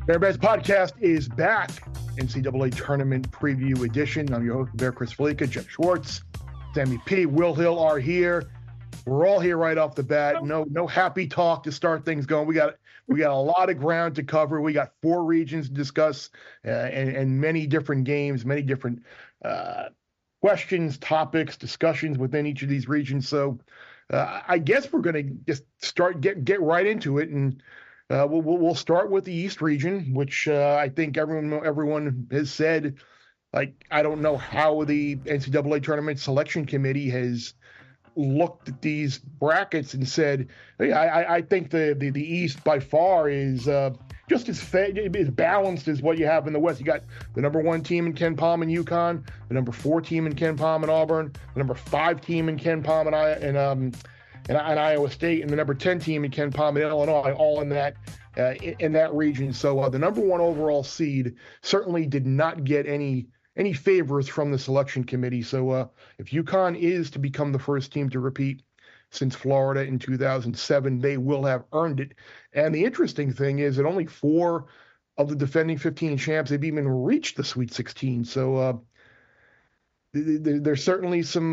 Bears Podcast is back. NCAA Tournament Preview Edition. I'm your host, Bear Chris Felica, Jeff Schwartz, Sammy P, Will Hill are here. We're all here right off the bat. No happy talk to start things going. We got a lot of ground to cover. We got 4 regions to discuss and many different games, many different questions, topics, discussions within each of these regions. So I guess we're going to just start get right into it, and we'll start with the East region, which I think everyone has said. Like, I don't know how the NCAA Tournament Selection Committee has looked at these brackets and said, hey, I think the East by far is just as balanced as what you have in the West. You got the number 1 team in Ken Palm and UConn, the number 4 team in Ken Palm and Auburn, the number 5 team in Ken Palm and Iowa State, and the number 10 team in Ken Palm and Illinois, all in that region. So the number 1 overall seed certainly did not get any favors from the selection committee. So if UConn is to become the first team to repeat since Florida in 2007, they will have earned it. And the interesting thing is that only 4 of the defending 15 champs have even reached the Sweet 16. So there's certainly some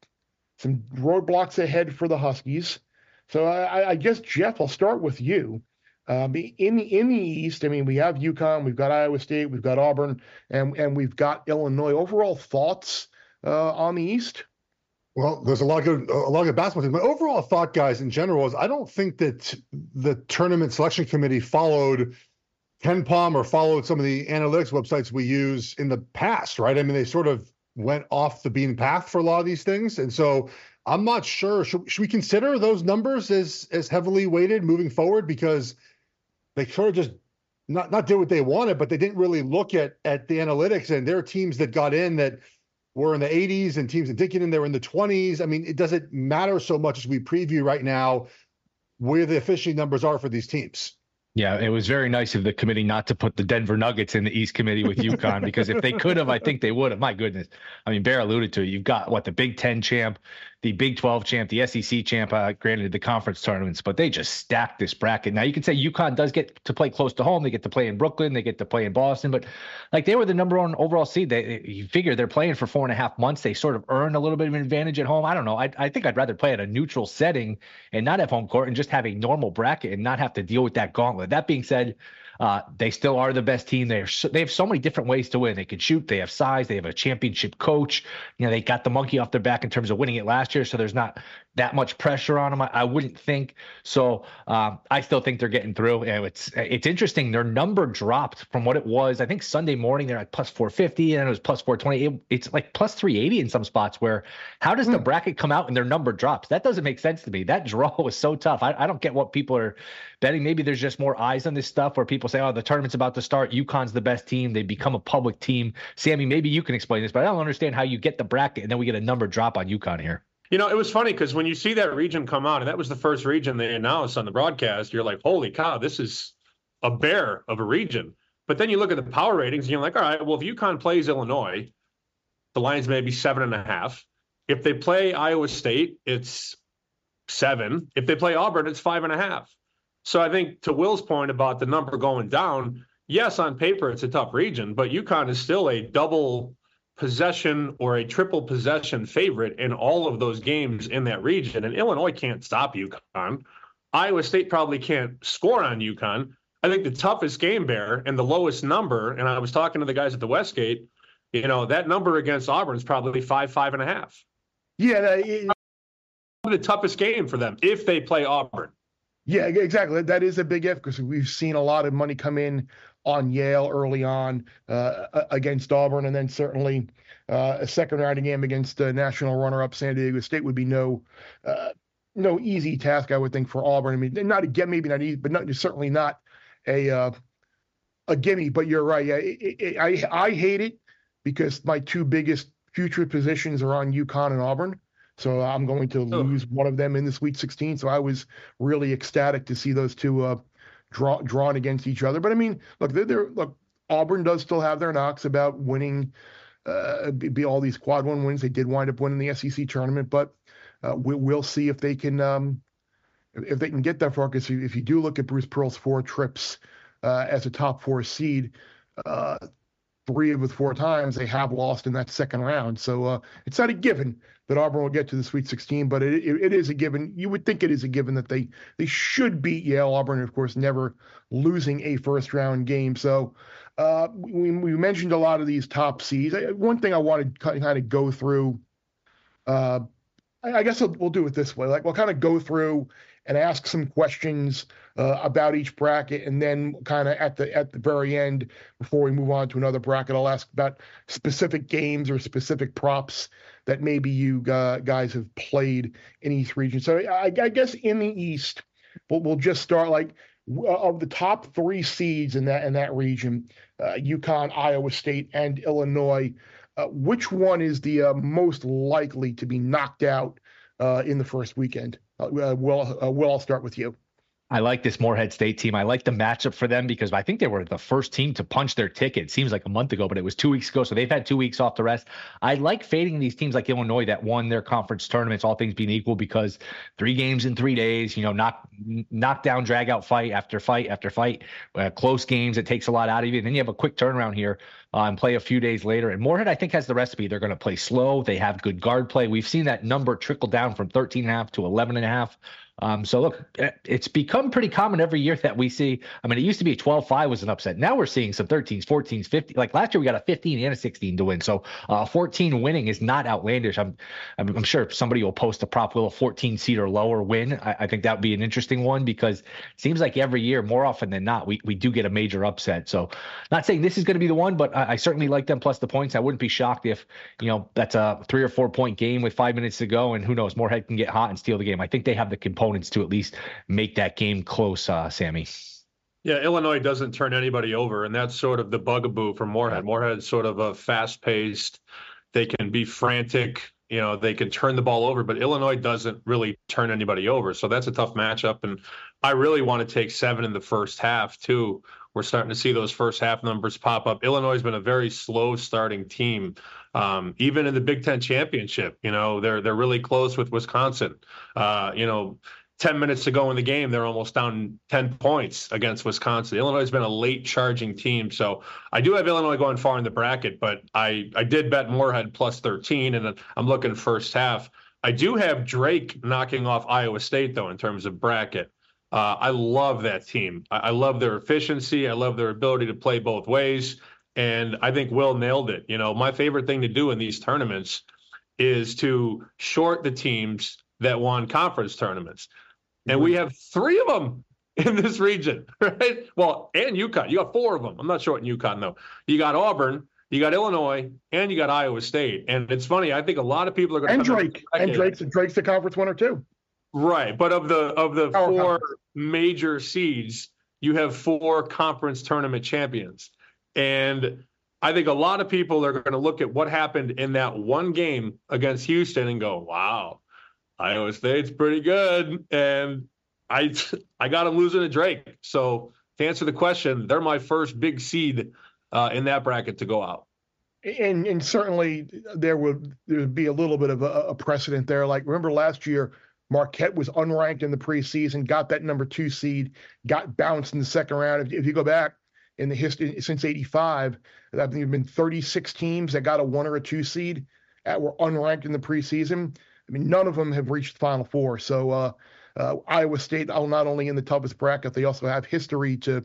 roadblocks ahead for the Huskies. So I guess, Jeff, I'll start with you. In the East, I mean, we have UConn, we've got Iowa State, we've got Auburn, and we've got Illinois. Overall thoughts on the East? Well, there's a lot of basketball teams. My overall thought, guys, in general, is I don't think that the tournament selection committee followed Ken Palm or followed some of the analytics websites we use in the past, right? I mean, they sort of went off the beaten path for a lot of these things. And so I'm not sure. Should we consider those numbers as heavily weighted moving forward? Because they sort of just not did what they wanted, but they didn't really look at the analytics. And there are teams that got in that were in the 80s and teams that didn't get in, they were in the 20s. I mean, it doesn't matter so much as we preview right now where the officiating numbers are for these teams. Yeah, it was very nice of the committee not to put the Denver Nuggets in the East Committee with UConn, because if they could have, I think they would have. My goodness. I mean, Bear alluded to it. You've got, the Big Ten champ, the Big 12 champ, the SEC champ, granted the conference tournaments, but they just stacked this bracket. Now, you can say UConn does get to play close to home. They get to play in Brooklyn. They get to play in Boston. But, they were the number 1 overall seed. You figure they're playing for 4.5 months. They sort of earn a little bit of an advantage at home. I don't know. I think I'd rather play at a neutral setting and not have home court and just have a normal bracket and not have to deal with that gauntlet. That being said, they still are the best team. They have so many different ways to win. They can shoot. They have size. They have a championship coach. They got the monkey off their back in terms of winning it last year, so there's not that much pressure on them, I wouldn't think. So I still think they're getting through. And it's interesting. Their number dropped from what it was. I think Sunday morning they're at plus 450, and then it was plus 420. It's like plus 380 in some spots. Where how does the bracket come out and their number drops? That doesn't make sense to me. That draw was so tough. I don't get what people are betting. Maybe there's just more eyes on this stuff where people say, oh, the tournament's about to start. UConn's the best team. They become a public team. Sammy, maybe you can explain this, but I don't understand how you get the bracket and then we get a number drop on UConn here. It was funny because when you see that region come out, and that was the first region they announced on the broadcast, you're like, holy cow, this is a bear of a region. But then you look at the power ratings and you're like, all right, well, if UConn plays Illinois, the line's maybe 7.5. If they play Iowa State, it's 7. If they play Auburn, it's 5.5. So I think to Will's point about the number going down, yes, on paper, it's a tough region, but UConn is still a double possession or a triple possession favorite in all of those games in that region. And Illinois can't stop UConn. Iowa State probably can't score on UConn. I think the toughest game, Bear, and the lowest number, and I was talking to the guys at the Westgate, that number against Auburn is probably 5.5. Yeah. The toughest game for them if they play Auburn. Yeah, exactly. That is a big if, because we've seen a lot of money come in on Yale early on against Auburn, and then certainly a second-round game against national runner-up San Diego State would be no easy task, I would think, for Auburn. I mean, maybe not easy, but certainly not a gimme. But you're right. Yeah, I hate it because my 2 biggest future positions are on UConn and Auburn. So I'm going to lose one of them in the Sweet 16. So I was really ecstatic to see those 2 drawn against each other. But I mean, look, Auburn does still have their knocks about winning, be all these quad 1 wins. They did wind up winning the SEC tournament, but we'll see if they can get that far. Because if you do look at Bruce Pearl's 4 trips as a top 4 seed. 3 of the 4 times they have lost in that second round. So it's not a given that Auburn will get to the Sweet 16, but it is a given. You would think it is a given that they should beat Yale. Auburn, of course, never losing a first-round game. So we mentioned a lot of these top seeds. One thing I wanted to kind of go through, I guess we'll do it this way. Like, we'll kind of go through and ask some questions about each bracket, and then kind of at the very end, before we move on to another bracket, I'll ask about specific games or specific props that maybe you guys have played in each region. So I guess in the East, we'll just start, like, of the top 3 seeds in that region, UConn, Iowa State, and Illinois. Which one is the most likely to be knocked out in the first weekend? Will, I'll start with you. I like this Morehead State team. I like the matchup for them because I think they were the first team to punch their ticket. It seems like a month ago, but it was 2 weeks ago. So they've had 2 weeks off to rest. I like fading these teams like Illinois that won their conference tournaments, all things being equal, because 3 games in 3 days, knock down, drag out fight after fight after fight, close games. It takes a lot out of you. And then you have a quick turnaround here and play a few days later. And Morehead, I think, has the recipe. They're going to play slow. They have good guard play. We've seen that number trickle down from 13.5 to 11.5. So look, it's become pretty common every year that we see. I mean, it used to be 12-5 was an upset. Now we're seeing some 13s, 14s, 15. Like last year, we got a 15 and a 16 to win. So 14 winning is not outlandish. I'm sure somebody will post a prop, will a 14 seed or lower win? I think that would be an interesting one, because it seems like every year, more often than not, we do get a major upset. So not saying this is going to be the one, but I certainly like them plus the points. I wouldn't be shocked if, that's a 3 or 4 point game with 5 minutes to go, and who knows, Morehead can get hot and steal the game. I think they have the components to at least make that game close, Sammy. Yeah, Illinois doesn't turn anybody over, and that's sort of the bugaboo for Morehead. Morehead's sort of a fast-paced. They can be frantic. They can turn the ball over, but Illinois doesn't really turn anybody over. So that's a tough matchup, and I really want to take 7 in the first half, too. We're starting to see those first half numbers pop up. Illinois has been a very slow starting team. Even in the Big Ten championship, they're really close with Wisconsin. 10 minutes to go in the game, they're almost down 10 points against Wisconsin. Illinois has been a late charging team. So I do have Illinois going far in the bracket, but I did bet Morehead plus 13, and I'm looking first half. I do have Drake knocking off Iowa State, though, in terms of bracket. I love that team. I love their efficiency. I love their ability to play both ways. And I think Will nailed it. My favorite thing to do in these tournaments is to short the teams that won conference tournaments. And we have 3 of them in this region, right? Well, and UConn. You got 4 of them. I'm not shorting UConn, though. You got Auburn, you got Illinois, and you got Iowa State. And it's funny. I think a lot of people are going to and Drake's the conference winner, too. Right. But of the 4 major seeds, you have 4 conference tournament champions. And I think a lot of people are going to look at what happened in that one game against Houston and go, wow, Iowa State's pretty good. And I got them losing to Drake. So to answer the question, they're my first big seed in that bracket to go out. And certainly there would be a little bit of a precedent there. Like, remember last year, Marquette was unranked in the preseason, got that number 2 seed, got bounced in the second round. If you go back in the history since '85, I think there have been 36 teams that got a 1 or a 2 seed that were unranked in the preseason. I mean, none of them have reached the Final Four. So Iowa State, not only in the toughest bracket, they also have history to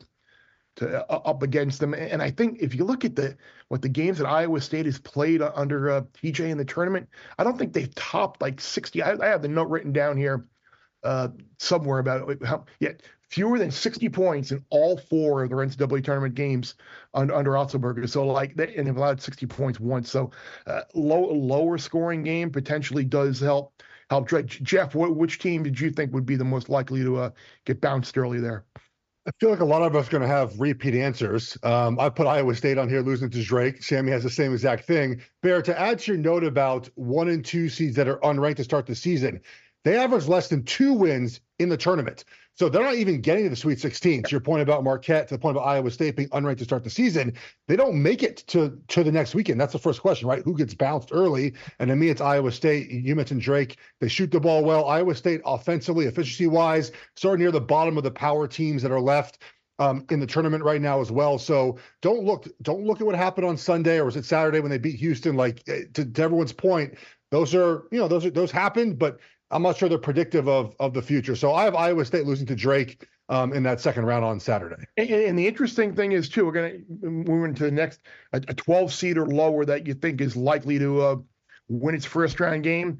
up against them. And I think if you look at what the games that Iowa State has played under TJ in the tournament, I don't think they've topped like 60. I have the note written down here somewhere about it. Fewer than 60 points in all 4 of their NCAA tournament games under Otzelberger. So and they've allowed 60 points once. So lower scoring game potentially does help Drake. Jeff, which team did you think would be the most likely to get bounced early there? I feel like a lot of us are going to have repeat answers. I put Iowa State on here, losing to Drake. Sammy has the same exact thing. Bear, to add to your note about 1 and 2 seeds that are unranked to start the season, they average less than 2 wins in the tournament. So they're not even getting to the Sweet 16. To your point about Marquette, to the point about Iowa State being unranked to start the season, they don't make it to the next weekend. That's the first question, right? Who gets bounced early? And to me, it's Iowa State. You mentioned Drake. They shoot the ball well. Iowa State offensively, efficiency-wise, sort of near the bottom of the power teams that are left. in the tournament right now as well. So don't look at what happened on Sunday, or was it Saturday when they beat Houston? Like, to everyone's point, those happened, but I'm not sure they're predictive of the future. So I have Iowa State losing to Drake in that second round on Saturday. And the interesting thing is too, we're going to move into the next a 12 seed or lower that you think is likely to win its first round game.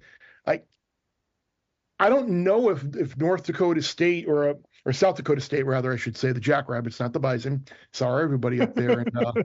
I don't know if North Dakota State or South Dakota State, rather, I should say, the Jackrabbits, not the Bison. Sorry, everybody up there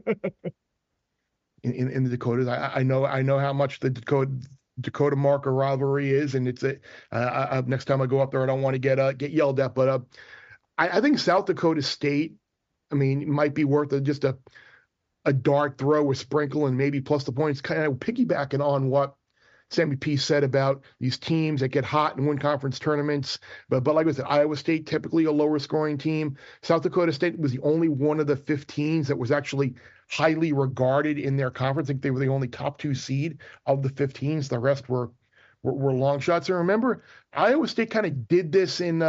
in the Dakotas. I know how much the Dakota Marker rivalry is, and it's next time I go up there, I don't want to get yelled at, but I think South Dakota State, might be worth just a dart throw with sprinkle and maybe plus the points, kind of piggybacking on what Sammy P said about these teams that get hot and win conference tournaments. But like I said, Iowa State, typically a lower scoring team. South Dakota State was the only one of the 15s that was actually highly regarded in their conference. I think they were the only top 2 seed of the 15s. The rest were long shots. And remember, Iowa State kind of did this in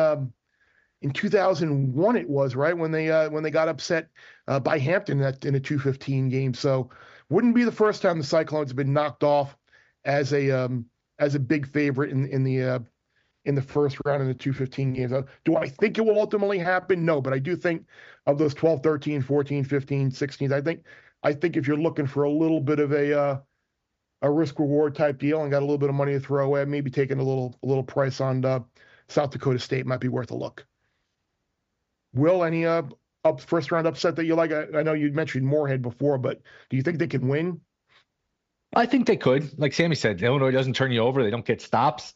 2001, it was, right, when they got upset by Hampton in a 2-15 game. So wouldn't be the first time the Cyclones have been knocked off as a big favorite in the first round in the 2-15 games. Do I think it will ultimately happen? No, but I do think of those 12, 13, 14, 15, 16s, I think if you're looking for a little bit of a risk reward type deal and got a little bit of money to throw away, maybe taking a little price on South Dakota State might be worth a look. Will, any first round upset that you like? I know you mentioned Moorhead before, but do you think they can win? I think they could. Like Sammy said, Illinois doesn't turn you over. They don't get stops.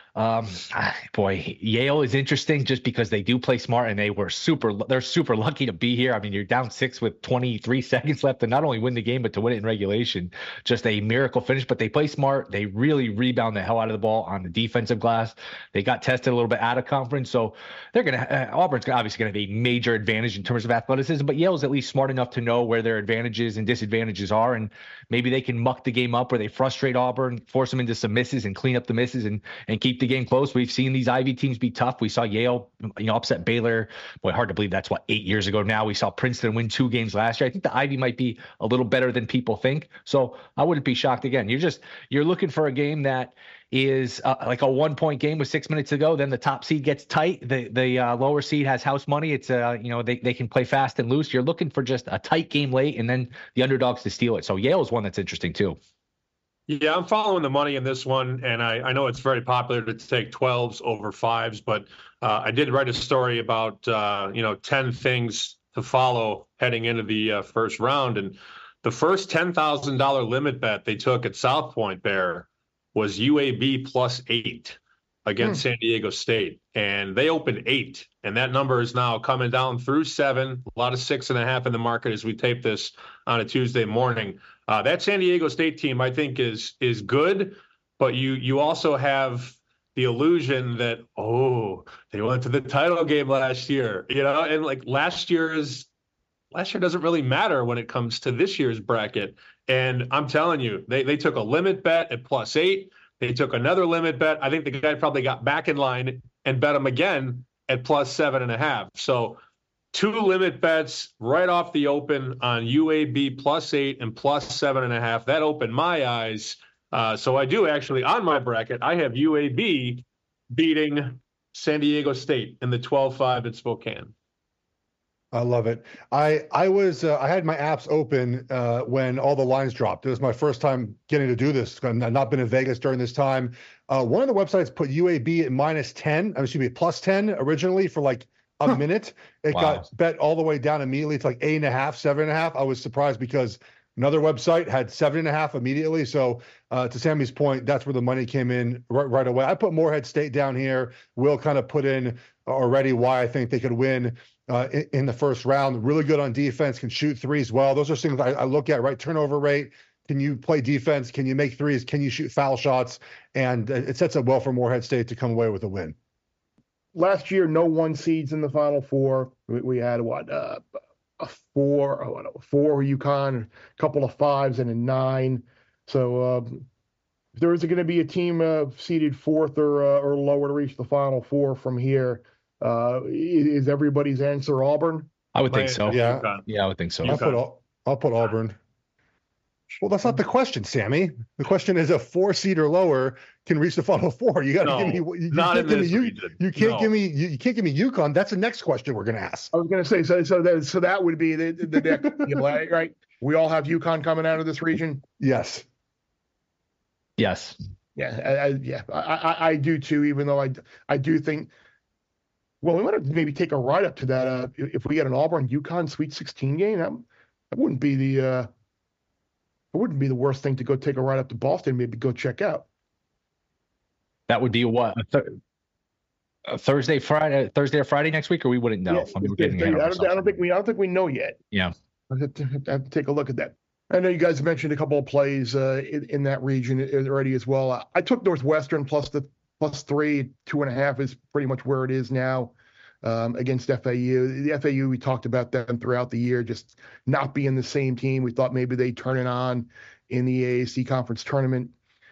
Yale is interesting just because they do play smart, and they're super lucky to be here. You're down 6 with 23 seconds left to not only win the game, but to win it in regulation. Just a miracle finish, but they play smart. They really rebound the hell out of the ball on the defensive glass. They got tested a little bit out of conference. So Auburn's obviously going to have a major advantage in terms of athleticism, but Yale's at least smart enough to know where their advantages and disadvantages are. And maybe they can muck the game up where they frustrate Auburn, force them into some misses and clean up the misses and keep the game close. We've seen these Ivy teams be tough. We saw Yale, upset Baylor. Boy, hard to believe that's 8 years ago now. We saw Princeton win 2 games last year. I think the Ivy might be a little better than people think. So I wouldn't be shocked again. You're looking for a game that is like a 1-point game with 6 minutes to go. Then the top seed gets tight. The lower seed has house money. It's they can play fast and loose. You're looking for just a tight game late, and then the underdogs to steal it. So Yale is one that's interesting too. Yeah, I'm following the money in this one, and I know it's very popular to take 12s over 5s, but I did write a story about 10 things to follow heading into the first round, and the first $10,000 limit bet they took at South Point Bear was UAB +8 against San Diego State, and they opened 8, and that number is now coming down through 7. A lot of 6.5 in the market as we tape this on a Tuesday morning. That San Diego State team, I think, is good, but you also have the illusion that, they went to the title game last year, and like last year doesn't really matter when it comes to this year's bracket. And I'm telling you, they took a limit bet at +8. They took another limit bet. I think the guy probably got back in line and bet him again at +7.5. So 2 limit bets right off the open on UAB +8 and +7.5. That opened my eyes. So I do actually, on my bracket, I have UAB beating San Diego State in the 12-5 at Spokane. I love it. I had my apps open when all the lines dropped. It was my first time getting to do this. I've not been in Vegas during this time. One of the websites put UAB at -10. +10 originally for like a minute. It got bet all the way down immediately to like 8.5, 7.5. I was surprised because another website had 7.5 immediately. So to Sammy's point, that's where the money came in right away. I put Moorhead State down here. Will kind of put in already why I think they could win in the first round. Really good on defense, can shoot threes well. Those are things I look at, right? Turnover rate. Can you play defense? Can you make threes? Can you shoot foul shots? And it sets up well for Moorhead State to come away with a win. Last year, no 1 seeds in the Final Four. We had a 4 UConn, a couple of 5s, and a 9. So if there is going to be a team seeded 4th or lower to reach the Final Four from here, is everybody's answer Auburn? I would think so. Yeah. Yeah, I would think so. I'll put Auburn. Well, that's not the question, Sammy. The question is a 4 seed or lower can reach the Final Four. You got to give me. You can't give me you can't give me UConn. That's the next question we're going to ask. I was going to say so that would be the next right. We all have UConn coming out of this region. Yes. Yes. Yeah, I do too. Even though I do think. Well, we might have to maybe take a ride up to that. If we get an Auburn UConn Sweet 16 game, that wouldn't be the worst thing to go take a ride up to Boston. Maybe go check out. That would be what a Thursday or Friday next week, or we wouldn't know. I don't think we know yet. Yeah, I have to take a look at that. I know you guys mentioned a couple of plays in that region already as well. I took Northwestern plus 3, 2.5 is pretty much where it is now against FAU. The FAU, we talked about them throughout the year, just not being the same team. We thought maybe they'd turn it on in the AAC conference tournament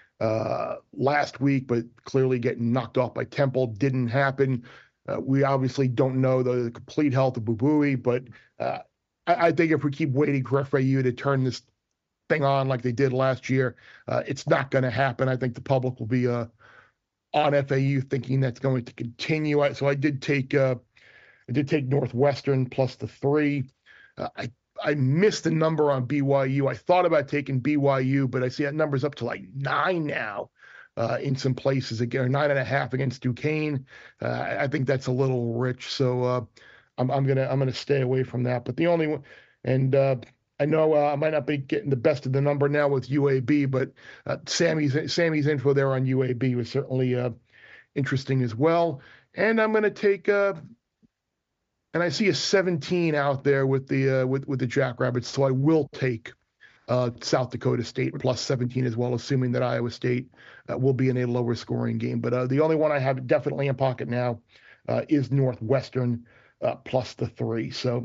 last week, but clearly getting knocked off by Temple didn't happen. We obviously don't know the complete health of Bubui, but I think if we keep waiting for FAU to turn this thing on like they did last year, it's not going to happen. I think the public will be on FAU thinking that's going to continue. So I did take Northwestern plus the 3. I missed the number on BYU. I thought about taking BYU, but I see that number's up to like 9 now in some places again, 9.5 against Duquesne. I think that's a little rich, so I'm gonna stay away from that. But the only one, and I know I might not be getting the best of the number now with UAB, but Sammy's info there on UAB was certainly interesting as well. And I'm gonna take and I see a 17 out there with the Jackrabbits, so I will take South Dakota State plus 17 as well, assuming that Iowa State will be in a lower scoring game. But the only one I have definitely in pocket now is Northwestern plus the 3. So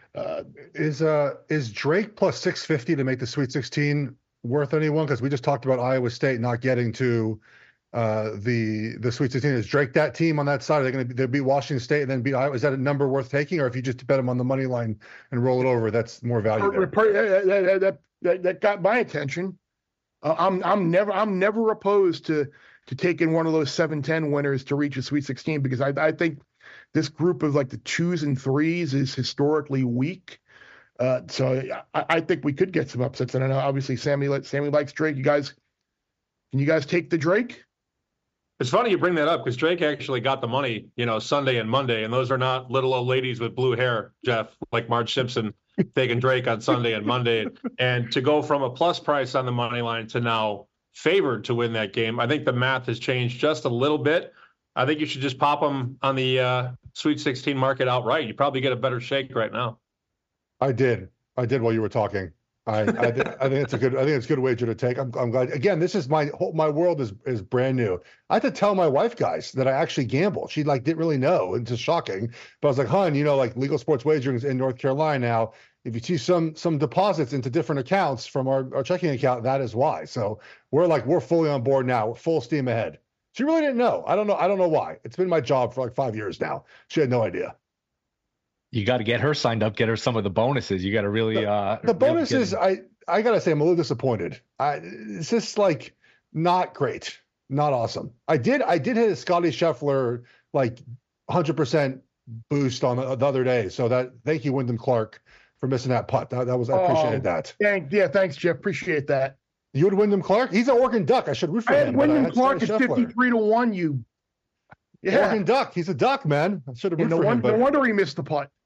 is Drake plus 650 to make the Sweet 16 worth anyone? Because we just talked about Iowa State not getting to the Sweet 16. Is Drake that team on that side? Are they going to beat Washington State and then beat Iowa? Is that a number worth taking, or if you just bet them on the money line and roll it over, that's more value there? That got my attention. I'm never opposed to taking one of those 7-10 winners to reach a Sweet 16 because I think this group of like the 2s and 3s is historically weak. So I think we could get some upsets. And I know obviously Sammy likes Drake. Can you guys take the Drake? It's funny you bring that up because Drake actually got the money, Sunday and Monday, and those are not little old ladies with blue hair, Jeff, like Marge Simpson taking Drake on Sunday and Monday. And to go from a plus price on the money line to now favored to win that game, I think the math has changed just a little bit. I think you should just pop them on the Sweet 16 market outright. You probably get a better shake right now. I did while you were talking. I think it's a good wager to take. I'm glad. Again, this is my world is brand new. I had to tell my wife, guys, that I actually gamble. She didn't really know. It's just shocking. But I was like, hon, legal sports wagering is in North Carolina now. If you see some deposits into different accounts from our checking account, that is why. So we're fully on board now. We're full steam ahead. She really didn't know. I don't know why. It's been my job for like 5 years now. She had no idea. You got to get her signed up, get her some of the bonuses. You got to really the bonuses. I gotta say, I'm a little disappointed. It's just like not great, not awesome. I did hit a Scotty Scheffler like 100% boost on the other day. So thank you, Wyndham Clark, for missing that putt. I appreciated that. Thanks, Jeff. Appreciate that. You had Wyndham Clark. He's an Oregon Duck. I should root for him. Wyndham Clark is 53-1. Oregon Duck. He's a Duck, man. I should have rooted for him. No wonder he missed the putt.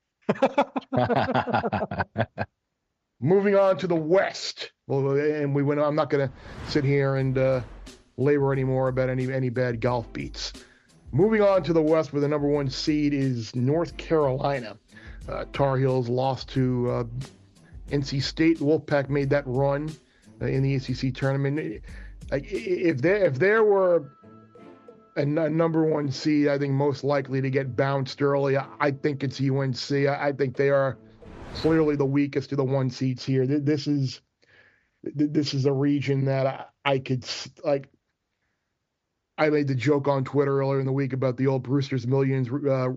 Moving on to the West, and I'm not going to sit here and labor anymore about any bad golf beats. Moving on to the West, where the number 1 seed is North Carolina. Tar Heels lost to NC State. The Wolfpack made that run in the ACC tournament. If there were a number 1 seed, I think most likely to get bounced early, I think it's UNC. I think they are clearly the weakest of the 1 seeds here. This is a region that I could like. I made the joke on Twitter earlier in the week about the old Brewster's Millions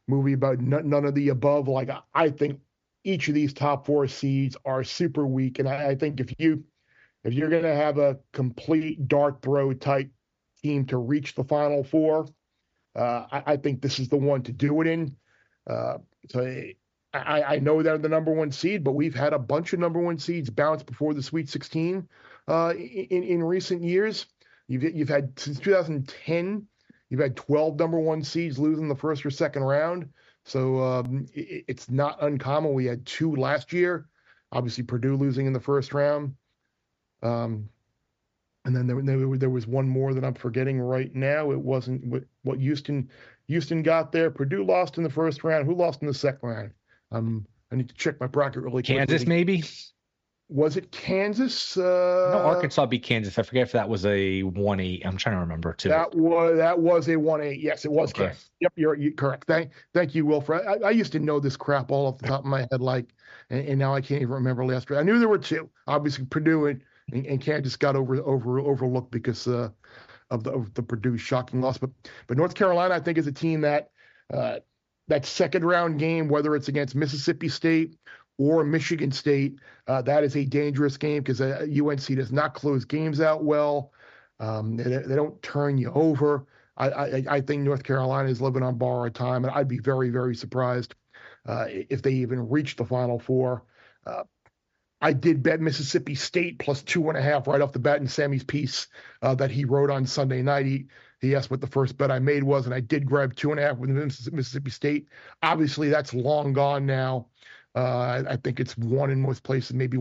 movie about none of the above. Like, I think each of these top 4 seeds are super weak, and I think if you're going to have a complete dart throw type team to reach the Final Four, I think this is the one to do it in. So I know they're the number 1 seed, but we've had a bunch of number 1 seeds bounce before the Sweet 16 in recent years. You've had, since 2010, you've had 12 number 1 seeds losing the first or second round. So it's not uncommon. We had 2 last year, obviously Purdue losing in the first round. And then there was one more that I'm forgetting right now. It wasn't what Houston got there. Purdue lost in the first round. Who lost in the second round? I need to check my bracket really quickly. Kansas, maybe? Was it Kansas? No, Arkansas beat Kansas. I forget if that was a 1-8. I'm trying to remember too. That was a 1-8. Yes, it was okay. Kansas. Yep, you're correct. Thank you, Wilfred. I used to know this crap all off the top of my head, and now I can't even remember last year. I knew there were 2. Obviously, Purdue and Kansas got overlooked because of the Purdue shocking loss. But North Carolina, I think, is a team that second round game, whether it's against Mississippi State or Michigan State, that is a dangerous game because UNC does not close games out well. They don't turn you over. I think North Carolina is living on borrowed time, and I'd be very, very surprised if they even reach the Final Four. I did bet Mississippi State plus 2.5 right off the bat in Sammy's piece that he wrote on Sunday night. He asked what the first bet I made was, and I did grab 2.5 with Mississippi State. Obviously, that's long gone now. I think it's 1 in most places, maybe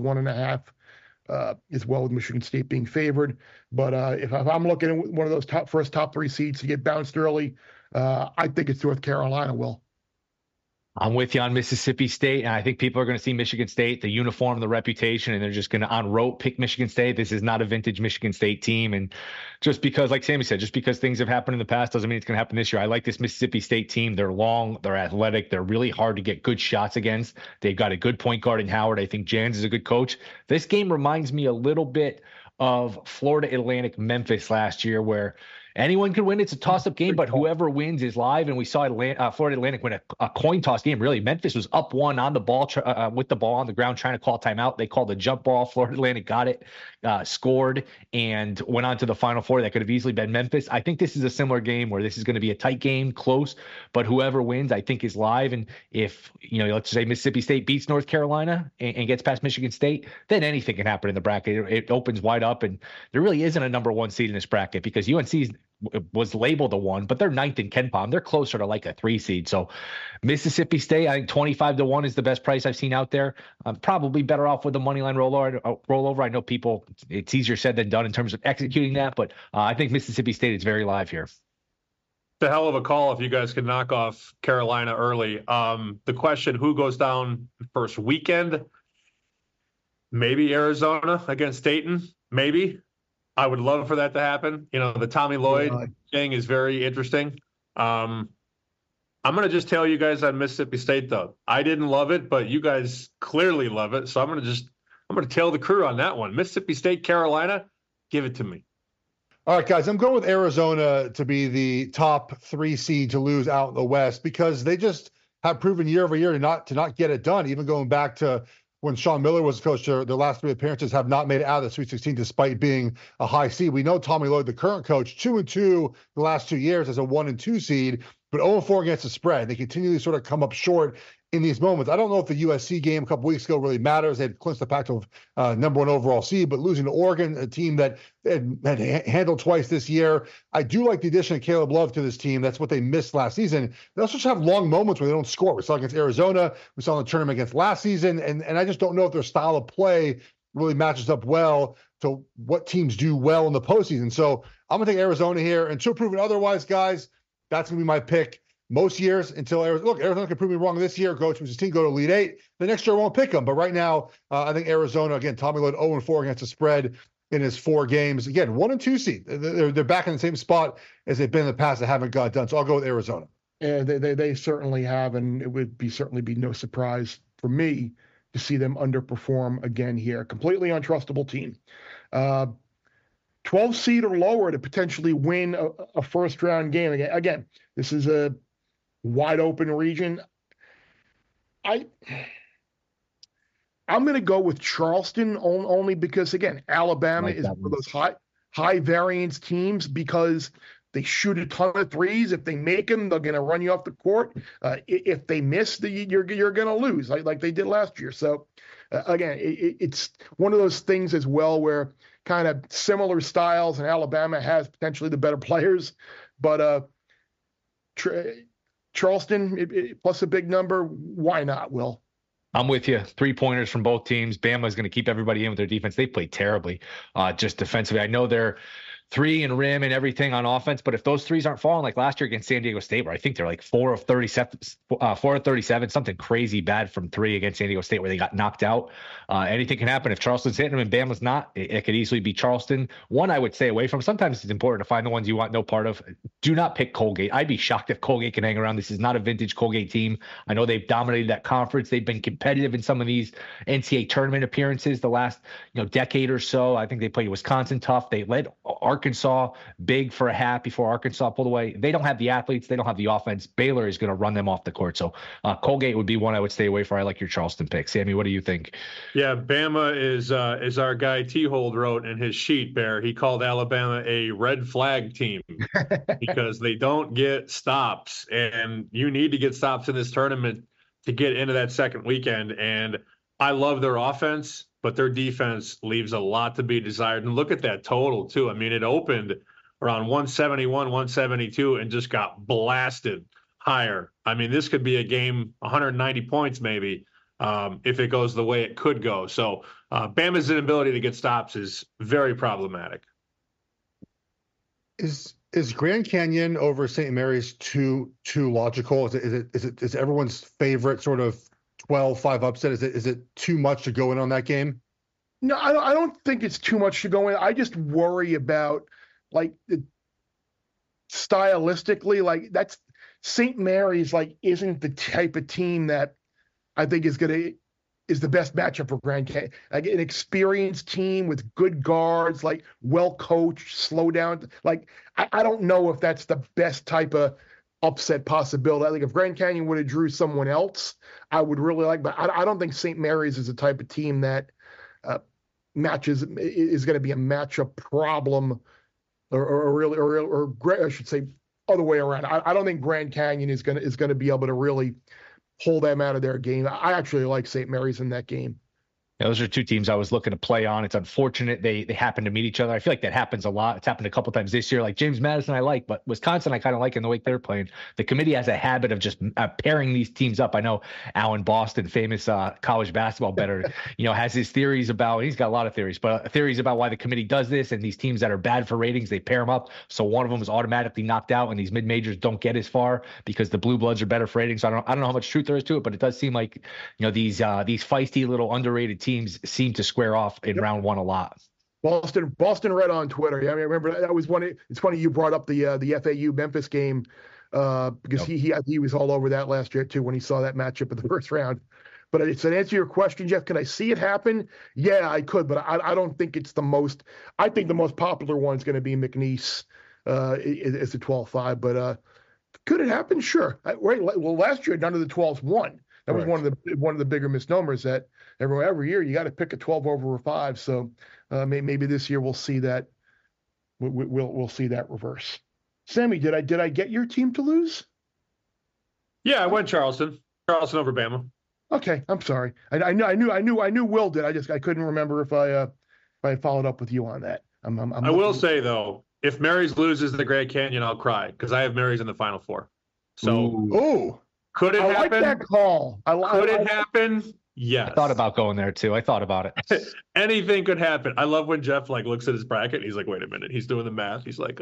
1.5 as well, with Michigan State being favored. But if I'm looking at one of those first top 3 seeds to get bounced early, I think it's North Carolina, Will. I'm with you on Mississippi State, and I think people are going to see Michigan State, the uniform, the reputation, and they're just going to on rote pick Michigan State. This is not a vintage Michigan State team, and just because, like Sammy said, just because things have happened in the past doesn't mean it's going to happen this year. I like this Mississippi State team. They're long, they're athletic, they're really hard to get good shots against. They've got a good point guard in Howard. I think Jans is a good coach. This game reminds me a little bit of Florida Atlantic Memphis last year, where anyone can win. It's a toss-up game, but whoever wins is live. And we saw Florida Atlantic win a coin toss game. Really, Memphis was up 1 on the ball with the ball on the ground trying to call timeout. They called a jump ball. Florida Atlantic got it, scored, and went on to the Final Four. That could have easily been Memphis. I think this is a similar game where this is going to be a tight game, close, but whoever wins, I think, is live. And if, let's say Mississippi State beats North Carolina and gets past Michigan State, then anything can happen in the bracket. It opens wide up, and there really isn't a number 1 seed in this bracket because UNC was labeled a 1, but they're 9th in KenPom. They're closer to like a 3 seed. So Mississippi State, I think 25-1 is the best price I've seen out there. I'm probably better off with the money line rollover. I know people, it's easier said than done in terms of executing that, but I think Mississippi State is very live here. It's a hell of a call if you guys can knock off Carolina early. The question, who goes down first weekend? Maybe Arizona against Dayton. Maybe. I would love for that to happen. The Tommy Lloyd thing is very interesting. I'm going to just tell you guys on Mississippi State, though. I didn't love it, but you guys clearly love it. So I'm going to tell the crew on that one. Mississippi State, Carolina, give it to me. All right, guys, I'm going with Arizona to be the top 3 seed to lose out in the West because they just have proven year over year to not get it done, even going back to when Sean Miller was coach. Their last 3 appearances have not made it out of the Sweet 16 despite being a high seed. We know Tommy Lloyd, the current coach, 2-2 the last 2 years as a 1-2 seed, but 0-4 against the spread. They continually sort of come up short in these moments. I don't know if the USC game a couple weeks ago really matters. They had clinched the Pac-12 number 1 overall seed, but losing to Oregon, a team that had handled twice this year. I do like the addition of Caleb Love to this team. That's what they missed last season. They also just have long moments where they don't score. We saw against Arizona. We saw in the tournament against last season. And I just don't know if their style of play really matches up well to what teams do well in the postseason. So I'm going to take Arizona here. Until proven otherwise, guys, that's going to be my pick. Most years until Arizona can prove me wrong this year, go to 16, go to Elite 8. The next year I won't pick them. But right now, I think Arizona, again, Tommy Lloyd 0-4 against the spread in his 4 games. Again, 1-2 seed. They're back in the same spot as they've been in the past that haven't got done. So I'll go with Arizona. Yeah, they certainly have, and it would certainly be no surprise for me to see them underperform again here. Completely untrustable team. 12 seed or lower to potentially win a first round game. Again, this is wide open region. I'm going to go with Charleston only because, again, Alabama is one of those high variance teams because they shoot a ton of threes. If they make them, they're going to run you off the court. If they miss, you're going to lose like they did last year. So, again, it's one of those things as well where kind of similar styles, and Alabama has potentially the better players. But Charleston plus a big number, why not, Will? I'm with you. 3-pointers from both teams. Bama is going to keep everybody in with their defense. They played terribly just defensively. I know they're 3 and rim and everything on offense, but if those threes aren't falling like last year against San Diego State, where I think they're like 4 of 37, something crazy bad from 3 against San Diego State where they got knocked out. Anything can happen. If Charleston's hitting them and Bama's not, it could easily be Charleston. One I would stay away from. Sometimes it's important to find the ones you want no part of. Do not pick Colgate. I'd be shocked if Colgate can hang around. This is not a vintage Colgate team. I know they've dominated that conference. They've been competitive in some of these NCAA tournament appearances the last decade or so. I think they played Wisconsin tough. They led Arkansas big for a half before Arkansas pulled away. They don't have the athletes. They don't have the offense. Baylor is going to run them off the court. So Colgate would be one I would stay away from. I like your Charleston pick. Sammy, what do you think? Yeah, Bama is our guy T-Hold wrote in his sheet, Bear. He called Alabama a red flag team because they don't get stops. And you need to get stops in this tournament to get into that second weekend. And I love their offense, but their defense leaves a lot to be desired. And look at that total, too. I mean, it opened around 171, 172, and just got blasted higher. I mean, this could be a game, 190 points maybe, if it goes the way it could go. So Bama's inability to get stops is very problematic. Is Grand Canyon over St. Mary's too logical? Is it everyone's favorite sort of 12-5 upset? Is it too much to go in on that game? No, I don't think it's too much to go in. I just worry about stylistically, like that's St. Mary's isn't the type of team that I think is the best matchup for Grand Canyon. Like an experienced team with good guards, well coached, slow down. I don't know if that's the best type of upset possibility. I think if Grand Canyon would have drew someone else, I would really like, but I don't think St. Mary's is the type of team that is going to be a matchup problem or I should say other way around. I don't think Grand Canyon is going to be able to really pull them out of their game. I actually like St. Mary's in that game. Yeah, those are two teams I was looking to play on. It's unfortunate they happen to meet each other. I feel like that happens a lot. It's happened a couple times this year. Like James Madison, I like, but Wisconsin, I kind of like in the way they're playing. The committee has a habit of just pairing these teams up. I know Alan Boston, famous college basketball bettor, has his theories about. He's got a lot of theories, but theories about why the committee does this. And these teams that are bad for ratings, they pair them up. So one of them is automatically knocked out, and these mid majors don't get as far because the blue bloods are better for ratings. So I don't know how much truth there is to it, but it does seem like these feisty little underrated teams seem to square off in round one a lot. Boston Red on Twitter. Yeah, I remember that was one. It's funny you brought up the FAU Memphis game because he was all over that last year too when he saw that matchup in the first round. But it's an answer to your question, Jeff. Can I see it happen? Yeah, I could, but I don't think it's the most. I think the most popular one is going to be McNeese as a 12-5. But could it happen? Sure. Right. Well, last year none of the 12s won. That was one of the bigger misnomers that every year you got to pick a 12 over a 5. So maybe this year we'll see that. We'll see that reverse. Sammy, did I get your team to lose? Yeah, I went Charleston over Bama. Okay, I'm sorry. I knew Will did. I couldn't remember if I followed up with you on that. I will say though, if Mary's loses the Grand Canyon, I'll cry because I have Mary's in the Final Four. So. Could it happen? I like that call. Could it happen? Yes. I thought about going there too. I thought about it. Anything could happen. I love when Jeff looks at his bracket and he's like, wait a minute. He's doing the math. He's like,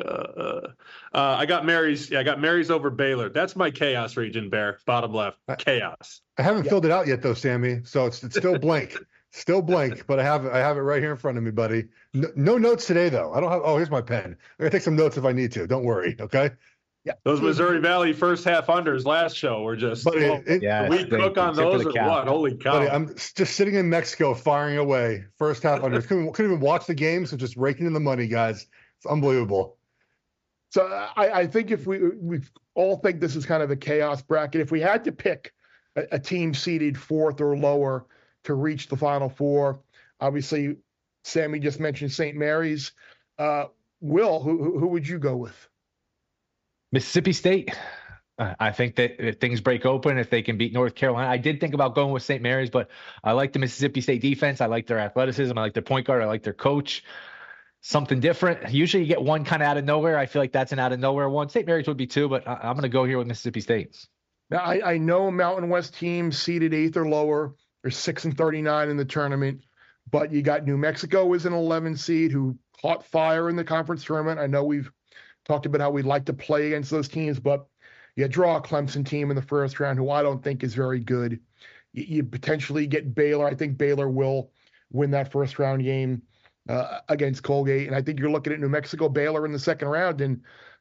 I got Mary's over Baylor. That's my chaos region, Bear. Bottom left. Chaos. I haven't filled it out yet though, Sammy. So it's still blank. Still blank, but I have it right here in front of me, buddy. No notes today though. I don't have here's my pen. I'm gonna take some notes if I need to. Don't worry. Okay. Yeah, those Missouri Valley first half unders last show were just we cook on those or what? Holy cow! Buddy, I'm just sitting in Mexico firing away first half unders. Couldn't even watch the game, so just raking in the money, guys. It's unbelievable. So I think if we all think this is kind of a chaos bracket, if we had to pick a team seeded fourth or lower to reach the Final Four, obviously, Sammy just mentioned St. Mary's. Will, who would you go with? Mississippi State. I think that if things break open, if they can beat North Carolina, I did think about going with St. Mary's, but I like the Mississippi State defense. I like their athleticism. I like their point guard. I like their coach. Something different. Usually you get one kind of out of nowhere. I feel like that's an out of nowhere one. St. Mary's would be two, but I'm going to go here with Mississippi State. Now, I know Mountain West teams seeded 8th or lower. They're 6-39 in the tournament, but you got New Mexico as an 11 seed who caught fire in the conference tournament. I know we've talked about how we like to play against those teams, but you draw a Clemson team in the first round who I don't think is very good. You potentially get Baylor. I think Baylor will win that first round game against Colgate. And I think you're looking at New Mexico, Baylor in the second round. And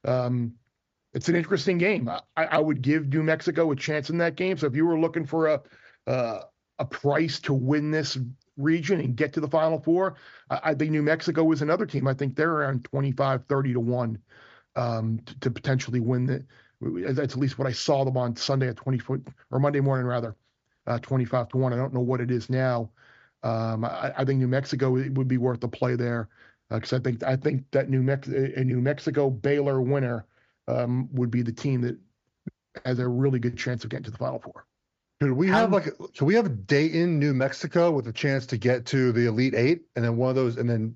it's an interesting game. I would give New Mexico a chance in that game. So if you were looking for a price to win this region and get to the Final Four, I think New Mexico is another team. I think they're around 25, 30 to 1 to potentially win the. That's at least what I saw them on Sunday at 20 or Monday morning rather, 25 to 1. I don't know what it is now. I think New Mexico would be worth the play there because I think that New Mexico Baylor winner would be the team that has a really good chance of getting to the Final Four. Could we have Dayton, New Mexico with a chance to get to the Elite Eight, and then one of those, and then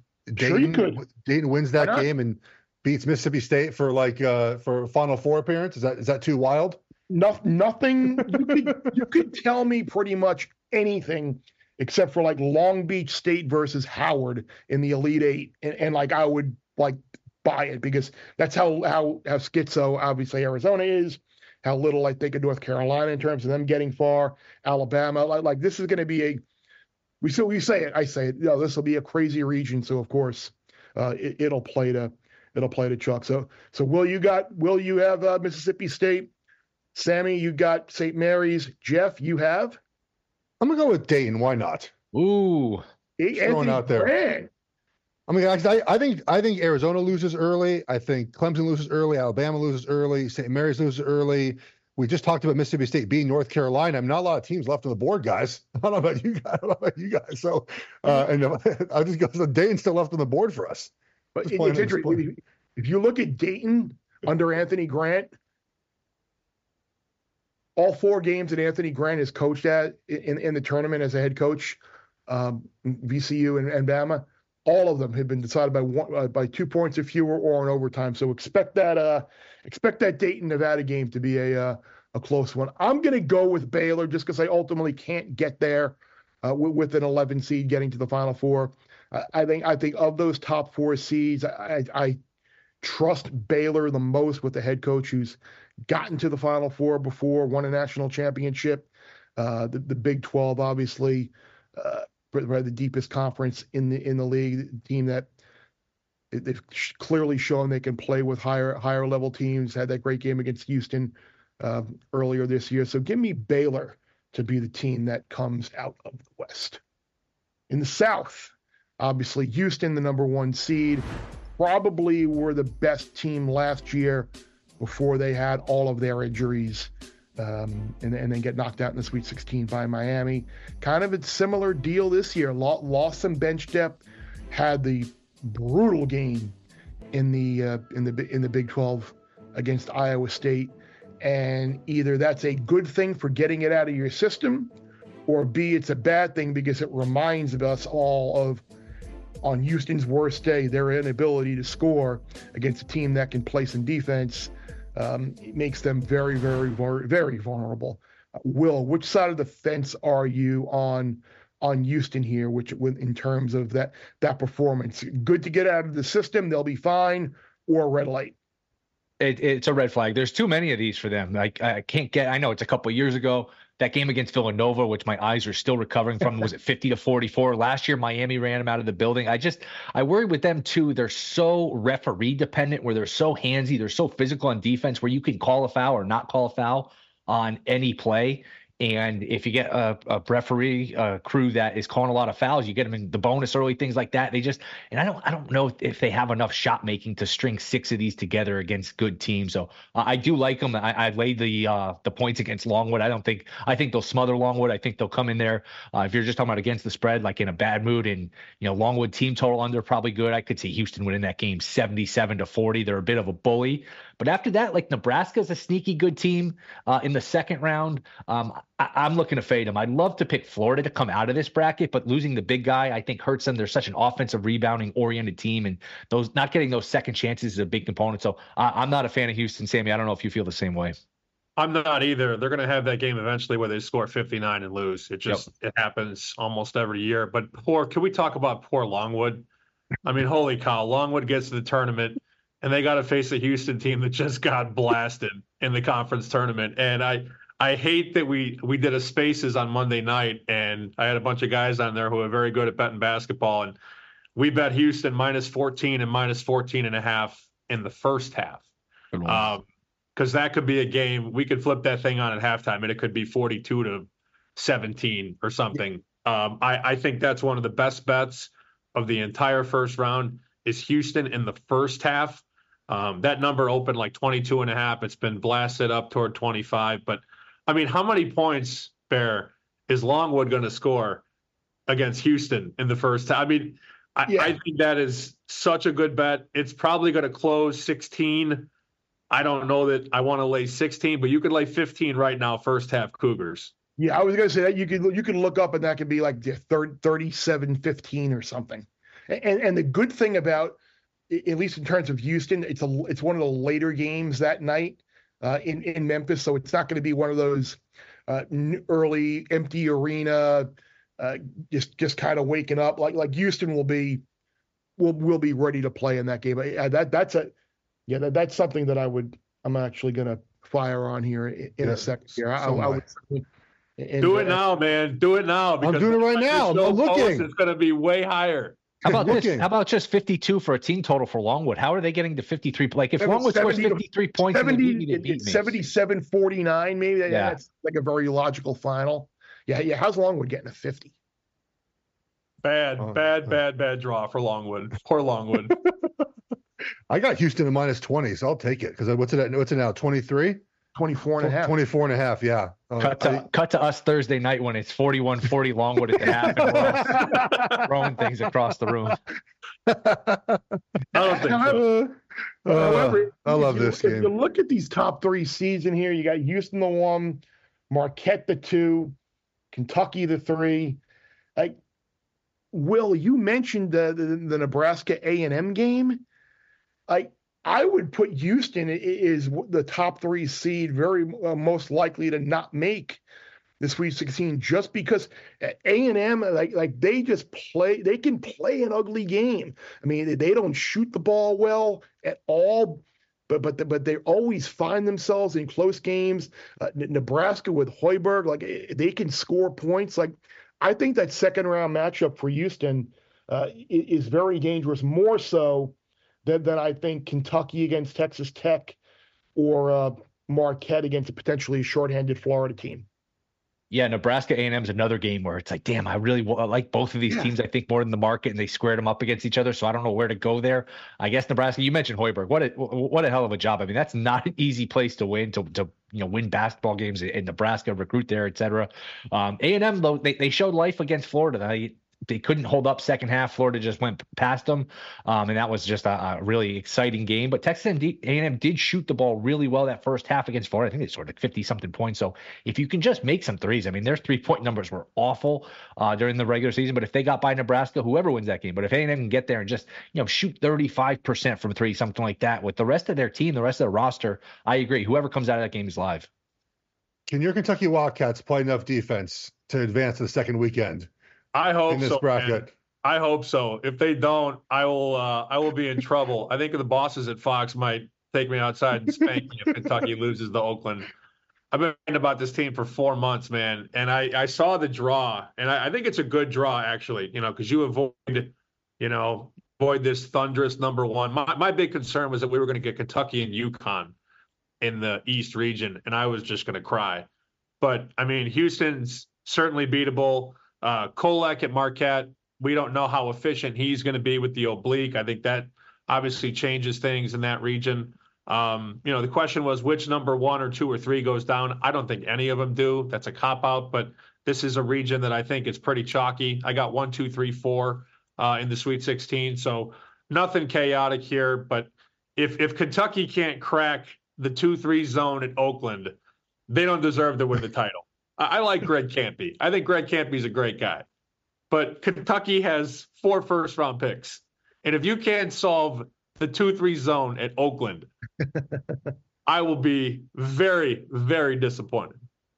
Dayton wins that game and beats Mississippi State for for a Final Four appearance? Is that too wild? Nothing. You could tell me pretty much anything except for Long Beach State versus Howard in the Elite Eight, and I would buy it because that's how schizo obviously Arizona is. How little I think of North Carolina in terms of them getting far. Alabama, this is going to be I say it. This will be a crazy region. So of course, it'll play to Chuck. So Will you have Mississippi State? Sammy, you got St. Mary's. Jeff, you have? I'm gonna go with Dayton. Why not? Ooh, throwing out there. Brand. I mean, I think Arizona loses early. I think Clemson loses early. Alabama loses early. St. Mary's loses early. We just talked about Mississippi State being North Carolina. I mean, not a lot of teams left on the board, guys. I don't know about you guys. So, and I just go. So Dayton's still left on the board for us. But it's interesting. If you look at Dayton under Anthony Grant, all 4 games that Anthony Grant has coached at in the tournament as a head coach, VCU and Bama, all of them have been decided by 2 points or fewer or in overtime. So expect that Dayton Nevada game to be a close one. I'm going to go with Baylor just because I ultimately can't get there with an 11 seed getting to the Final Four. I think of those top 4 seeds, I trust Baylor the most with the head coach who's gotten to the Final Four before, won a national championship. The Big 12, obviously, the deepest conference in the league, the team that they've clearly shown they can play with higher level teams. Had that great game against Houston earlier this year. So give me Baylor to be the team that comes out of the West. In the South, obviously, Houston, the number 1 seed, probably were the best team last year before they had all of their injuries and then get knocked out in the Sweet 16 by Miami. Kind of a similar deal this year. Lost some bench depth, had the brutal game in the Big 12 against Iowa State, and either that's a good thing for getting it out of your system, or B, it's a bad thing because it reminds us all of, on Houston's worst day, their inability to score against a team that can play some defense. It makes them very, very, very, very vulnerable. Will, which side of the fence are you on Houston here, in terms of that performance? Good to get out of the system, they'll be fine, or red light? It's a red flag. There's too many of these for them. I know it's a couple of years ago. That game against Villanova, which my eyes are still recovering from, was it 50-44? Last year, Miami ran them out of the building. I worry with them too. They're so referee dependent, where they're so handsy, they're so physical on defense, where you can call a foul or not call a foul on any play. And if you get a referee crew that is calling a lot of fouls, you get them in the bonus early, things like that. And I don't know if they have enough shot making to string 6 of these together against good teams. So I do like them. I laid the points against Longwood. I think they'll smother Longwood. I think they'll come in there. If you're just talking about against the spread, like in a bad mood, and Longwood team total under probably good. I could see Houston winning that game 77-40. They're a bit of a bully. But after that, like Nebraska's a sneaky good team in the second round. I'm looking to fade them. I'd love to pick Florida to come out of this bracket, but losing the big guy, I think, hurts them. They're such an offensive rebounding oriented team, and those not getting those second chances is a big component. So I'm not a fan of Houston, Sammy. I don't know if you feel the same way. I'm not either. They're going to have that game eventually where they score 59 and lose. It happens almost every year. But can we talk about poor Longwood? I mean, holy cow, Longwood gets to the tournament and they got to face a Houston team that just got blasted in the conference tournament. And I hate that we did a Spaces on Monday night, and I had a bunch of guys on there who are very good at betting basketball, and we bet Houston -14 and -14.5 in the first half. Because that could be a game we could flip that thing on at halftime, and it could be 42-17 or something. I think that's one of the best bets of the entire first round is Houston in the first half. That number opened like 22.5. It's been blasted up toward 25. But, I mean, how many points, Bear, is Longwood going to score against Houston in the first half? I mean, I think that is such a good bet. It's probably going to close 16. I don't know that I want to lay 16, but you could lay 15 right now, first half Cougars. Yeah, I was going to say that you could look up and that could be like 37-15 or something. And the good thing about, at least in terms of Houston, it's one of the later games that night in Memphis, so it's not going to be one of those early empty arena, just kind of waking up like Houston will be ready to play in that game. That's something that I'm actually going to fire on here in a second here. I would do it now, man. Do it now. I'm doing it right now. I'm looking. It's going to be way higher. How about this? How about just 52 for a team total for Longwood? How are they getting to 53? Like if Longwood scores 53 points, 77-49, maybe that's like a very logical final. Yeah. How's Longwood getting a 50? Bad draw for Longwood. Poor Longwood. I got Houston at -20, so I'll take it. Because what's it now? 23? 24.5. 24.5, yeah. Cut to us Thursday night when it's 41-40 Longwood at the half, and we're throwing things across the room. I don't think so. However, I love this game. If you look at these top 3 seeds in here, you got Houston the 1, Marquette the 2, Kentucky the 3. Like, Will, you mentioned the Nebraska A&M game. I would put Houston is the top 3 seed, very most likely to not make the Sweet 16, just because A&M like they just play. They can play an ugly game. I mean, they don't shoot the ball well at all, but they always find themselves in close games. Nebraska with Hoiberg, like they can score points. Like I think that second round matchup for Houston is very dangerous, more so than I think Kentucky against Texas Tech or Marquette against a potentially shorthanded Florida team. Yeah, Nebraska A&M is another game where it's like, damn, I really like both of these teams, I think, more than the market, and they squared them up against each other, so I don't know where to go there. I guess Nebraska, you mentioned Hoiberg. What a hell of a job. I mean, that's not an easy place to win, to win basketball games in Nebraska, recruit there, et cetera. A&M, though, they showed life against Florida. They couldn't hold up second half. Florida just went past them, and that was just a really exciting game. But Texas A&M did shoot the ball really well that first half against Florida. I think they scored like 50-something points. So if you can just make some threes, I mean, their three-point numbers were awful during the regular season. But if they got by Nebraska, whoever wins that game, but if A&M can get there and just shoot 35% from three, something like that, with the rest of their team, the rest of their roster, I agree. Whoever comes out of that game is live. Can your Kentucky Wildcats play enough defense to advance to the second weekend? I hope so. Man. I hope so. If they don't, I will be in trouble. I think the bosses at Fox might take me outside and spank me if Kentucky loses to Oakland. I've been thinking about this team for 4 months, man, and I saw the draw, and I think it's a good draw actually. Because you avoid this thunderous number one. My big concern was that we were going to get Kentucky and UConn in the East region, and I was just going to cry. But I mean, Houston's certainly beatable. Kolek at Marquette, we don't know how efficient he's going to be with the oblique. I think that obviously changes things in that region. The question was which number 1 or 2 or 3 goes down. I don't think any of them do. That's a cop out, but this is a region that I think is pretty chalky. I got 1, 2, 3, 4 in the Sweet 16. So nothing chaotic here, but if Kentucky can't crack the 2-3 zone at Oakland, they don't deserve to win the title. I like Greg Kampe. I think Greg Kampe's a great guy. But Kentucky has 4 first-round picks. And if you can't solve the 2-3 zone at Oakland, I will be very, very disappointed.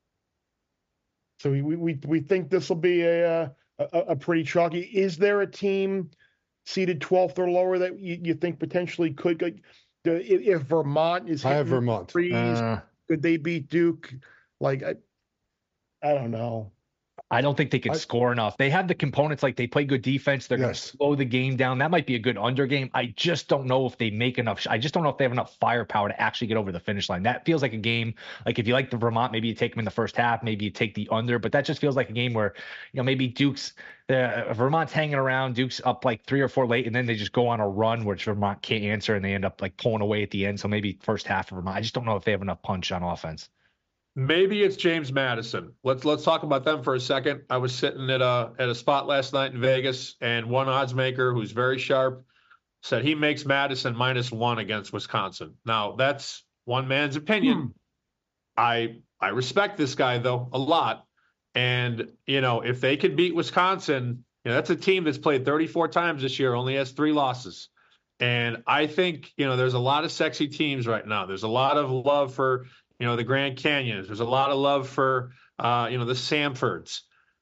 So we think this will be a pretty chalky. Is there a team seeded 12th or lower that you think potentially could go? If Vermont is hitting I have Vermont. threes, could they beat Duke? Like, I don't know. I don't think they can score enough. They have the components, like they play good defense. They're going to slow the game down. That might be a good under game. I just don't know if they make enough. I just don't know if they have enough firepower to actually get over the finish line. That feels like a game. Like if you like the Vermont, maybe you take them in the first half, maybe you take the under, but that just feels like a game where, maybe Vermont's hanging around, Duke's up like 3 or 4 late, and then they just go on a run which Vermont can't answer and they end up like pulling away at the end. So maybe first half of Vermont. I just don't know if they have enough punch on offense. Maybe it's James Madison. Let's talk about them for a second. I was sitting at a spot last night in Vegas, and one odds maker who's very sharp said he makes Madison -1 against Wisconsin. Now that's one man's opinion. I respect this guy though a lot, and if they could beat Wisconsin, that's a team that's played 34 times this year, only has 3 losses, and I think there's a lot of sexy teams right now. There's a lot of love for the Grand Canyons. There's a lot of love for, the Samfords.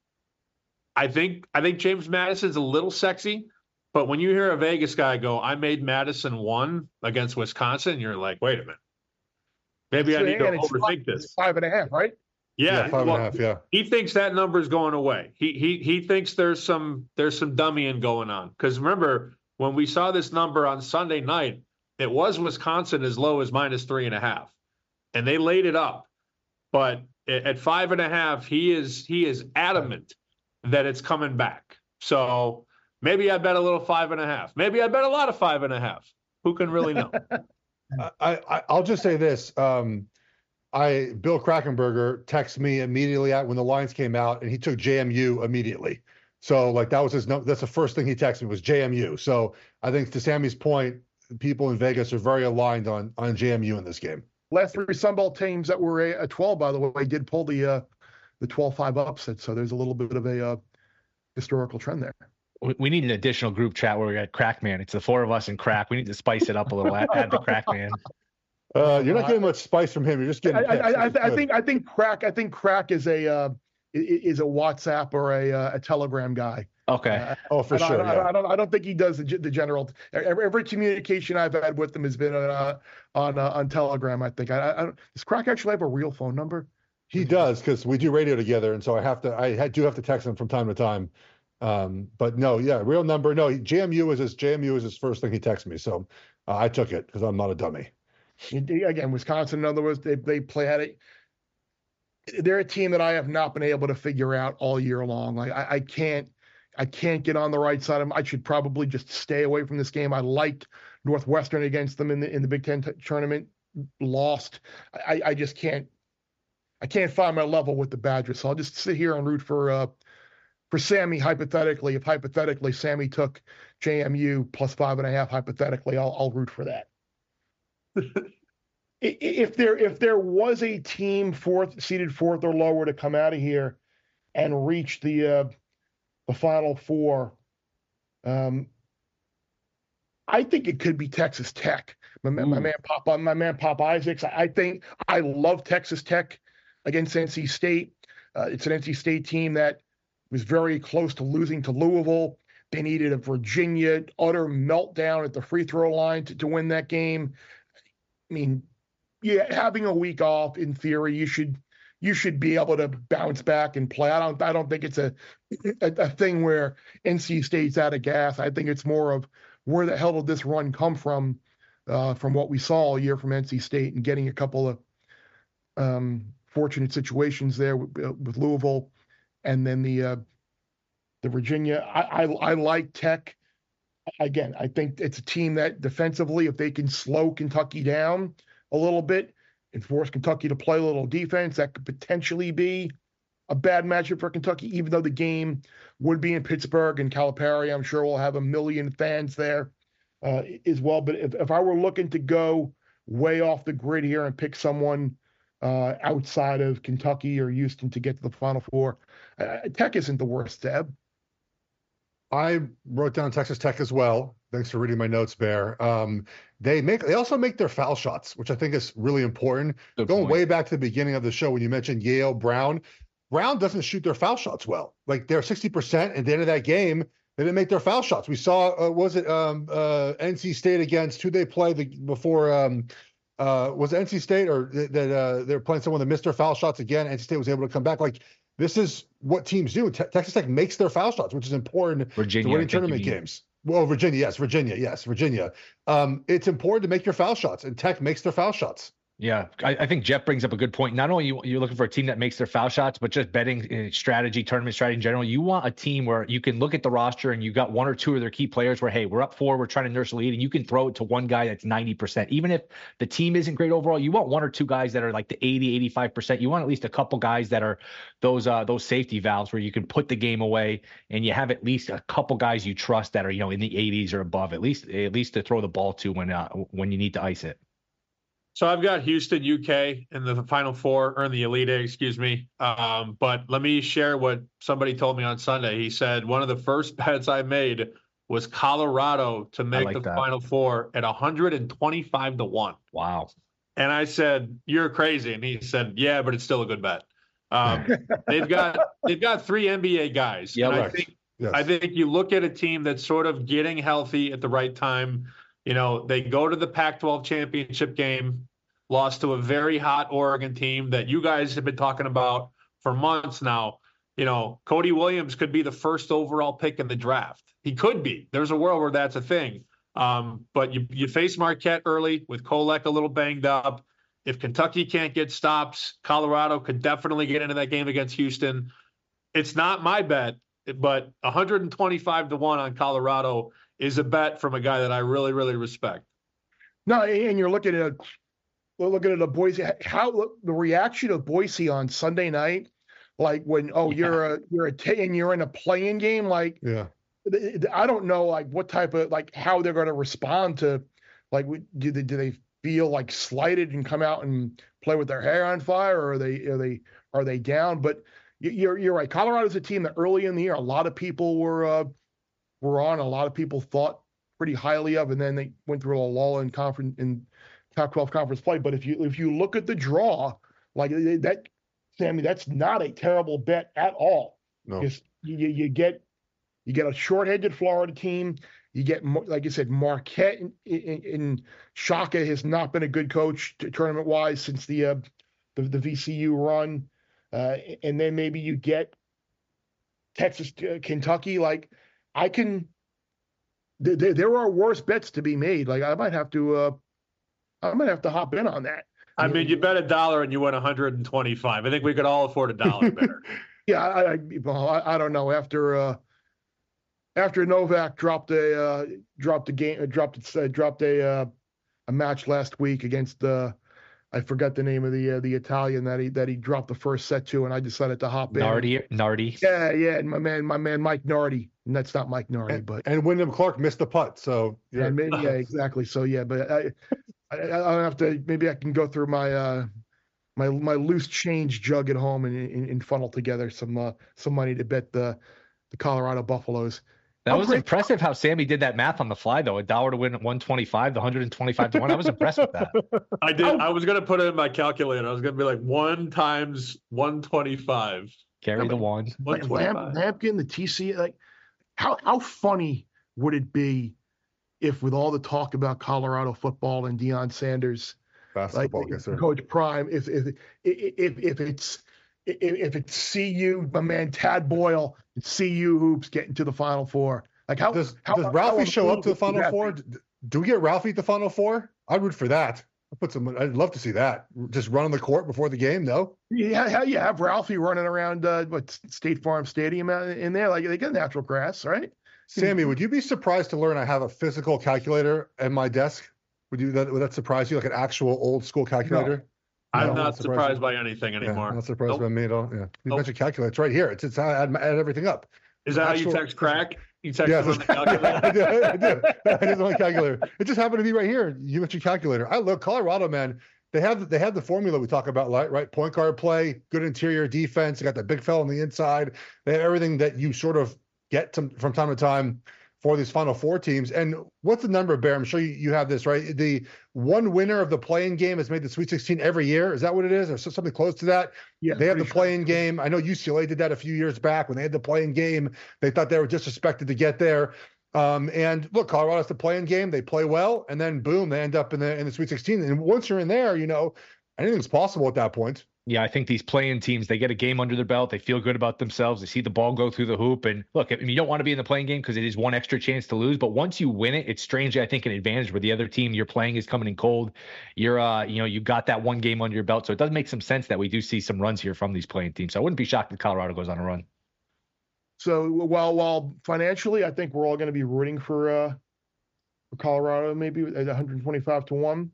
I think James Madison's a little sexy, but when you hear a Vegas guy go, I made Madison 1 against Wisconsin, you're like, wait a minute. Maybe I need to overthink this. 5.5, right? Yeah. 5.5, yeah. He thinks that number is going away. He thinks there's some dummying going on. Because remember, when we saw this number on Sunday night, it was Wisconsin as low as -3.5. And they laid it up, but at 5.5, he is adamant that it's coming back. So maybe I bet a little 5.5. Maybe I bet a lot of 5.5. Who can really know? I'll just say this: Bill Krackenberger texted me immediately when the lines came out, and he took JMU immediately. So like that was his. That's the first thing he texted me was JMU. So I think to Sammy's point, people in Vegas are very aligned on JMU in this game. Last 3 Sun Belt teams that were at 12, by the way, did pull the 12-5 upset. So there's a little bit of a historical trend there. We need an additional group chat where we got Crackman. It's the 4 of us and Crack. We need to spice it up a little. Add the Crackman. You're not getting much spice from him. You're just getting. I think Crack is a WhatsApp or a Telegram guy. Okay. For sure. I don't think he does the general. Every communication I've had with him has been on Telegram. I think. Does Crack actually have a real phone number? He does, because we do radio together, and so I do have to text him from time to time. But no, yeah, real number. No, JMU is his first thing he texted me, so I took it because I'm not a dummy. Again, Wisconsin, in other words, they play at it. They're a team that I have not been able to figure out all year long. Like I can't get on the right side of them. I should probably just stay away from this game. I liked Northwestern against them in the Big Ten tournament. Lost. I just can't. I can't find my level with the Badgers. So I'll just sit here and root for Sammy hypothetically. If hypothetically Sammy took JMU plus 5.5 hypothetically, I'll root for that. If there was a team seeded fourth or lower to come out of here and reach the Final Four, I think it could be Texas Tech. My man Pop Isaacs. I think I love Texas Tech against NC State. It's an NC State team that was very close to losing to Louisville. They needed a Virginia utter meltdown at the free throw line to win that game. I mean, yeah, having a week off, in theory, you should be able to bounce back and play. I don't think it's a thing where NC State's out of gas. I think it's more of where the hell did this run come from what we saw all year from NC State, and getting a couple of fortunate situations there with Louisville, and then the Virginia. I like Tech. Again, I think it's a team that defensively, if they can slow Kentucky down a little bit and force Kentucky to play a little defense, that could potentially be a bad matchup for Kentucky, even though the game would be in Pittsburgh and Calipari. I'm sure we'll have 1 million fans there as well. But if I were looking to go way off the grid here and pick someone outside of Kentucky or Houston to get to the Final Four, Tech isn't the worst, Deb. I wrote down Texas Tech as well. Thanks for reading my notes, Bear. They also make their foul shots, which I think is really important. Good Going point. way back to the beginning of the show when you mentioned Yale, Brown doesn't shoot their foul shots well. Like they're 60% at the end of that game. They didn't make their foul shots. We saw, was it NC State against who they played before? Was it NC State or that they're playing someone that missed their foul shots again? NC State was able to come back. Like this is what teams do. Texas Tech makes their foul shots, which is important Virginia, to winning tournament games. Well, Virginia. Yes. It's important to make your foul shots, and Tech makes their foul shots. Yeah, I think Jeff brings up a good point. Not only you're looking for a team that makes their foul shots, but just betting strategy, tournament strategy in general. You want a team where you can look at the roster and you got 1 or 2 of their key players where, hey, we're up 4, we're trying to nurse a lead, and you can throw it to one guy that's 90%. Even if the team isn't great overall, you want 1 or 2 guys that are like the 80, 85%. You want at least a couple guys that are those safety valves where you can put the game away, and you have at least a couple guys you trust that are, in the 80s or above, at least to throw the ball to when you need to ice it. So I've got Houston, UK in the Final Four, or in the Elite Eight, excuse me. But let me share what somebody told me on Sunday. He said one of the first bets I made was Colorado to make the Final Four at 125-1. Wow. And I said, "You're crazy." And he said, "Yeah, but it's still a good bet." They've got 3 NBA guys. Yeah, and I think you look at a team that's sort of getting healthy at the right time. They go to the Pac-12 championship game, lost to a very hot Oregon team that you guys have been talking about for months now. Cody Williams could be the first overall pick in the draft. He could be. There's a world where that's a thing. But you face Marquette early with Kolek a little banged up. If Kentucky can't get stops, Colorado could definitely get into that game against Houston. It's not my bet, but 125-1 on Colorado is a bet from a guy that I really, really respect. No, and you're looking at Boise. How the reaction of Boise on Sunday night, like when you're in a play-in game, like I don't know like what type of like how they're going to respond to like do they feel like slighted and come out and play with their hair on fire, or are they down? But you're right. Colorado's a team that early in the year a lot of people were on, a lot of people thought pretty highly of, and then they went through a lull in Pac-12 conference play. But if you look at the draw, like that, Sammy, that's not a terrible bet at all. No, you get a short-handed Florida team. You get, like you said, Marquette in Shaka has not been a good coach tournament-wise since the VCU run, and then maybe you get Texas, Kentucky, like. There are worse bets to be made. Like I might have to hop in on that. I mean, you bet $1 and you win 125. I think we could all afford $1 better. Yeah, I don't know. After Novak dropped a match last week against I forgot the name of the Italian that he dropped the first set to, and I decided to hop in. Nardi. Yeah, my man Mike Nardi. And that's not Mike Nardi, and Wyndham Clark missed the putt. So yeah, exactly. So yeah, but I don't have to. Maybe I can go through my my loose change jug at home and funnel together some money to bet the Colorado Buffaloes. That was impressive how Sammy did that math on the fly, though. $1 to win at 125, the 125-1. I was impressed with that. I did. I was going to put it in my calculator. I was going to be like 1 times 125. Carry the 1. Lampkin, the TC, like how funny would it be if, with all the talk about Colorado football and Deion Sanders, basketball, like, Coach Prime, if it's CU, my man Tad Boyle, and CU hoops getting to the Final Four. Like does Ralphie show up to the Final Four? Do we get Ralphie at the Final Four? I'd root for that. I'd love to see that. Just run on the court before the game. No. Yeah, you have Ralphie running around State Farm Stadium in there, like they get natural grass, right? Sammy, would you be surprised to learn I have a physical calculator at my desk? Would that surprise you, like an actual old school calculator? I'm not surprised by anything anymore. I'm not surprised by me at all. Yeah, you mentioned calculator. It's right here. It's I add everything up. Is that how you text crack? You text on the calculator? I do. I just want a calculator. It just happened to be right here. You mentioned calculator. I look, Colorado, man. They have the formula we talk about, right? Point guard play, good interior defense. They got that big fella on the inside. They have everything that you sort of get from time to time for these Final Four teams. And what's the number, Bear? I'm sure you have this, right? The one winner of the play-in game has made the Sweet 16 every year. Is that what it is? Or something close to that? Yeah. They have the play-in game. I know UCLA did that a few years back when they had the play-in game. They thought they were disrespected to get there. And look, Colorado has the play-in game. They play well, and then boom, they end up in the Sweet 16. And once you're in there, anything's possible at that point. Yeah, I think these play-in teams, they get a game under their belt. They feel good about themselves. They see the ball go through the hoop. And look, I mean, you don't want to be in the play-in game because it is one extra chance to lose. But once you win it, it's strangely, I think, an advantage where the other team you're playing is coming in cold. You're, you got that one game under your belt. So it does make some sense that we do see some runs here from these play-in teams. So I wouldn't be shocked if Colorado goes on a run. So while financially, I think we're all going to be rooting for Colorado, maybe at 125 to 1.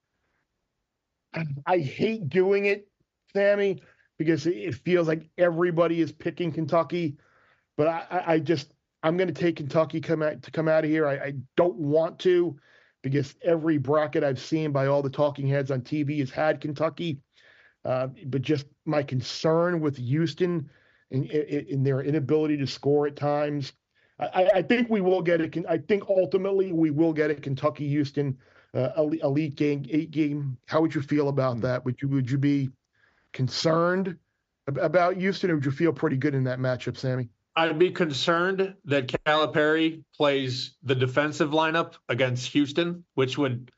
I hate doing it, Sammy, because it feels like everybody is picking Kentucky, but I'm going to take Kentucky come out of here. I don't want to, because every bracket I've seen by all the talking heads on TV has had Kentucky, but just my concern with Houston in their inability to score at times. I think we will get it. I think ultimately we will get it. Kentucky-Houston elite game, 8-game. How would you feel about that? Would you be concerned about Houston, or would you feel pretty good in that matchup, Sammy? I'd be concerned that Calipari plays the defensive lineup against Houston, which would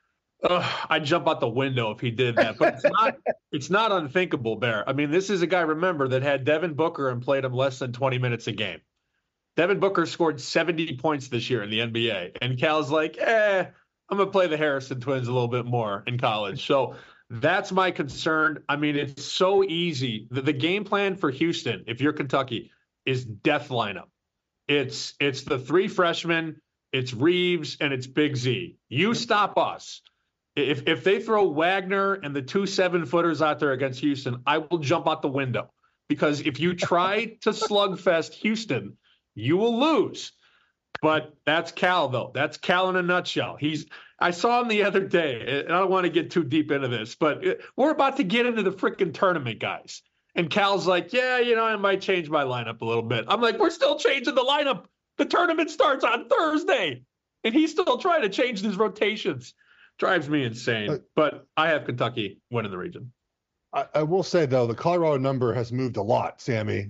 I'd jump out the window if he did that. But it's not unthinkable, Bear. I mean, this is a guy, remember, that had Devin Booker and played him less than 20 minutes a game. Devin Booker scored 70 points this year in the NBA, and Cal's like, I'm going to play the Harrison twins a little bit more in college. So that's my concern. I mean, it's so easy. The game plan for Houston, if you're Kentucky, is death lineup. It's the three freshmen, it's Reeves, and it's Big Z. You stop us. If they throw Wagner and the 2 7-footers out there against Houston, I will jump out the window. Because if you try to slugfest Houston, you will lose. But that's Cal, though. That's Cal in a nutshell. I saw him the other day, and I don't want to get too deep into this, but we're about to get into the freaking tournament, guys. And Cal's like, I might change my lineup a little bit. I'm like, we're still changing the lineup. The tournament starts on Thursday. And he's still trying to change his rotations. Drives me insane. But I have Kentucky winning the region. I will say, though, the Colorado number has moved a lot, Sammy.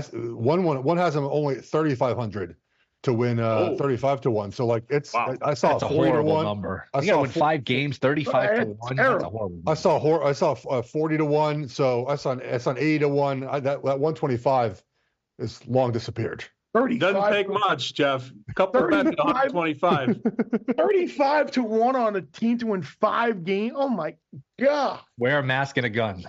One has them only 3,500 to win 35 to 1. So, like, it's wow. I saw that's a horrible number. I saw 5 games, 35 to 1. That's a horrible number. I saw 40 to 1. So I saw 80 to 1. That 125 is long disappeared. 35. Doesn't take much, Jeff. A couple of bets at 125. 35 to 1 on a team to win 5 games. Oh my God. Wear a mask and a gun.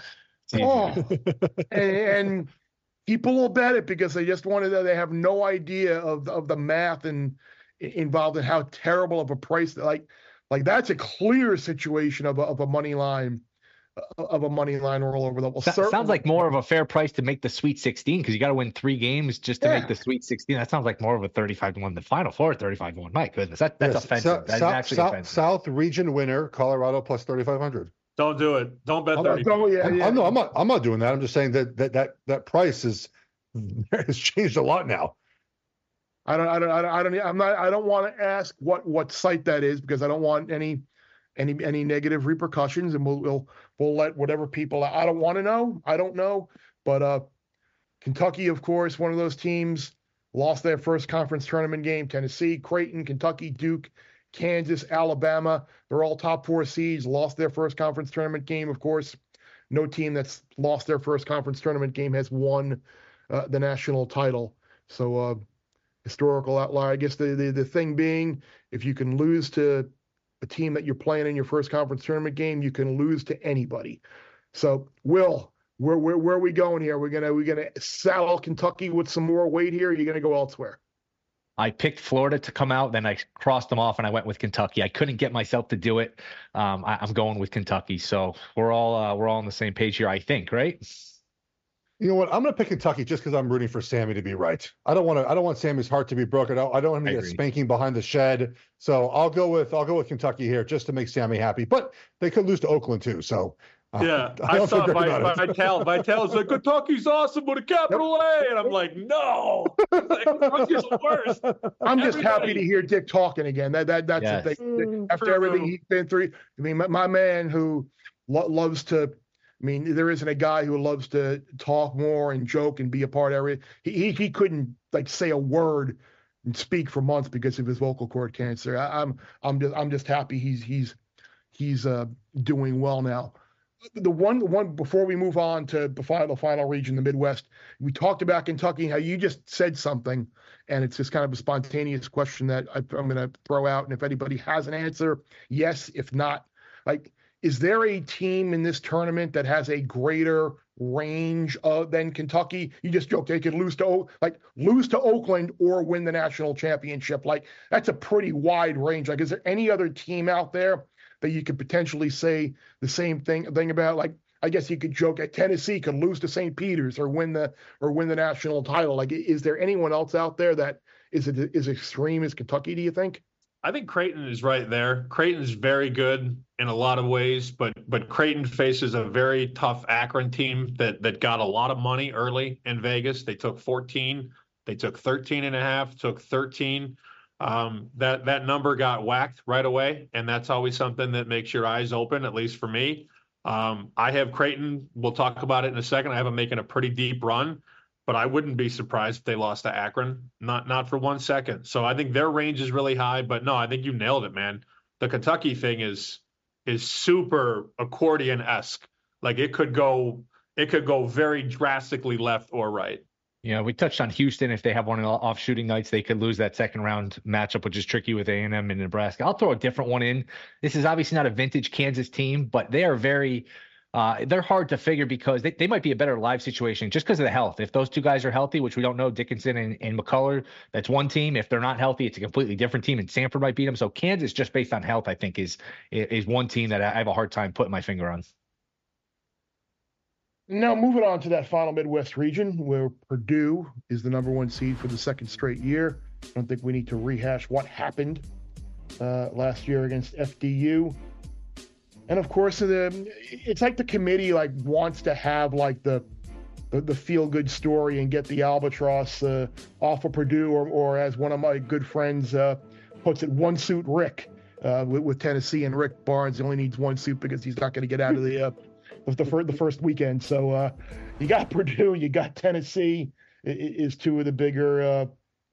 And people will bet it because they just they have no idea of the math and involved in how terrible of a price. Like that's a clear situation of a money line. Of a money line rollover that will sounds like more of a fair price to make the Sweet 16 because you got to win 3 games just to make the Sweet 16. That sounds like more of a 35 to 1. The Final Four 35 to 1. My goodness, that's offensive. That's actually offensive. South region winner, Colorado plus 3,500. Don't do it. Don't bet 30. I'm not doing that. I'm just saying that price has changed a lot now. I don't want to ask what site that is because I don't want any negative repercussions, and we'll let whatever people. I don't want to know. I don't know, but Kentucky, of course, one of those teams lost their first conference tournament game. Tennessee, Creighton, Kentucky, Duke, Kansas, Alabama. They're all top 4 seeds. Lost their first conference tournament game. Of course, no team that's lost their first conference tournament game has won the national title. So historical outlier. I guess the thing being, if you can lose to a team that you're playing in your first conference tournament game, you can lose to anybody. So, Will, where are we going here? We're gonna saddle Kentucky with some more weight here. Or are you gonna go elsewhere? I picked Florida to come out, then I crossed them off and I went with Kentucky. I couldn't get myself to do it. I'm going with Kentucky. So we're all on the same page here, I think, right? You know what? I'm going to pick Kentucky just because I'm rooting for Sammy to be right. I don't want Sammy's heart to be broken. I don't want him to get a spanking behind the shed. So I'll go with Kentucky here just to make Sammy happy. But they could lose to Oakland too. So yeah, I saw Vitale's like, Kentucky's awesome with a capital A, and I'm like, no, Kentucky's the worst. I'm just happy to hear Dick talking again. That's yes. the thing. After everything he's been through, I mean, my man who loves to. I mean, there isn't a guy who loves to talk more and joke and be a part of everything. He couldn't like say a word and speak for months because of his vocal cord cancer. I'm just happy he's doing well now. The one before we move on to the final region, the Midwest, we talked about Kentucky, how you just said something, and it's just kind of a spontaneous question that I'm going to throw out. And if anybody has an answer, yes. If not, like, is there a team in this tournament that has a greater range than Kentucky? You just joked they could lose to Oakland or win the national championship. Like, that's a pretty wide range. Like, is there any other team out there that you could potentially say the same thing about? Like, I guess you could joke at Tennessee could lose to St. Peter's or win the national title. Like, is there anyone else out there that is extreme as Kentucky, do you think? I think Creighton is right there. Creighton's very good in a lot of ways, but Creighton faces a very tough Akron team that got a lot of money early in Vegas. They took 14, they took 13.5, took 13. That number got whacked right away, and that's always something that makes your eyes open, at least for me. I have Creighton. We'll talk about it in a second. I have them making a pretty deep run, but I wouldn't be surprised if they lost to Akron, not for 1 second. So I think their range is really high, but no, I think you nailed it, man. The Kentucky thing is super accordion-esque. Like, it could go very drastically left or right. Yeah, we touched on Houston. If they have one off shooting nights, they could lose that second round matchup, which is tricky with A&M and Nebraska. I'll throw a different one in. This is obviously not a vintage Kansas team, but they are very they're hard to figure because they might be a better live situation just because of the health. If those two guys are healthy, which we don't know, Dickinson and McCullough, that's one team. If they're not healthy, it's a completely different team, and Samford might beat them. So Kansas, just based on health, I think is one team that I have a hard time putting my finger on. Now, moving on to that final Midwest region where Purdue is the #1 seed for the second straight year. I don't think we need to rehash what happened last year against FDU. And of course, it's like the committee wants to have the feel-good story and get the albatross off of Purdue, or as one of my good friends puts it, one suit Rick with Tennessee, and Rick Barnes only needs one suit because he's not going to get out of the first weekend. So you got Purdue, you got Tennessee is two of the bigger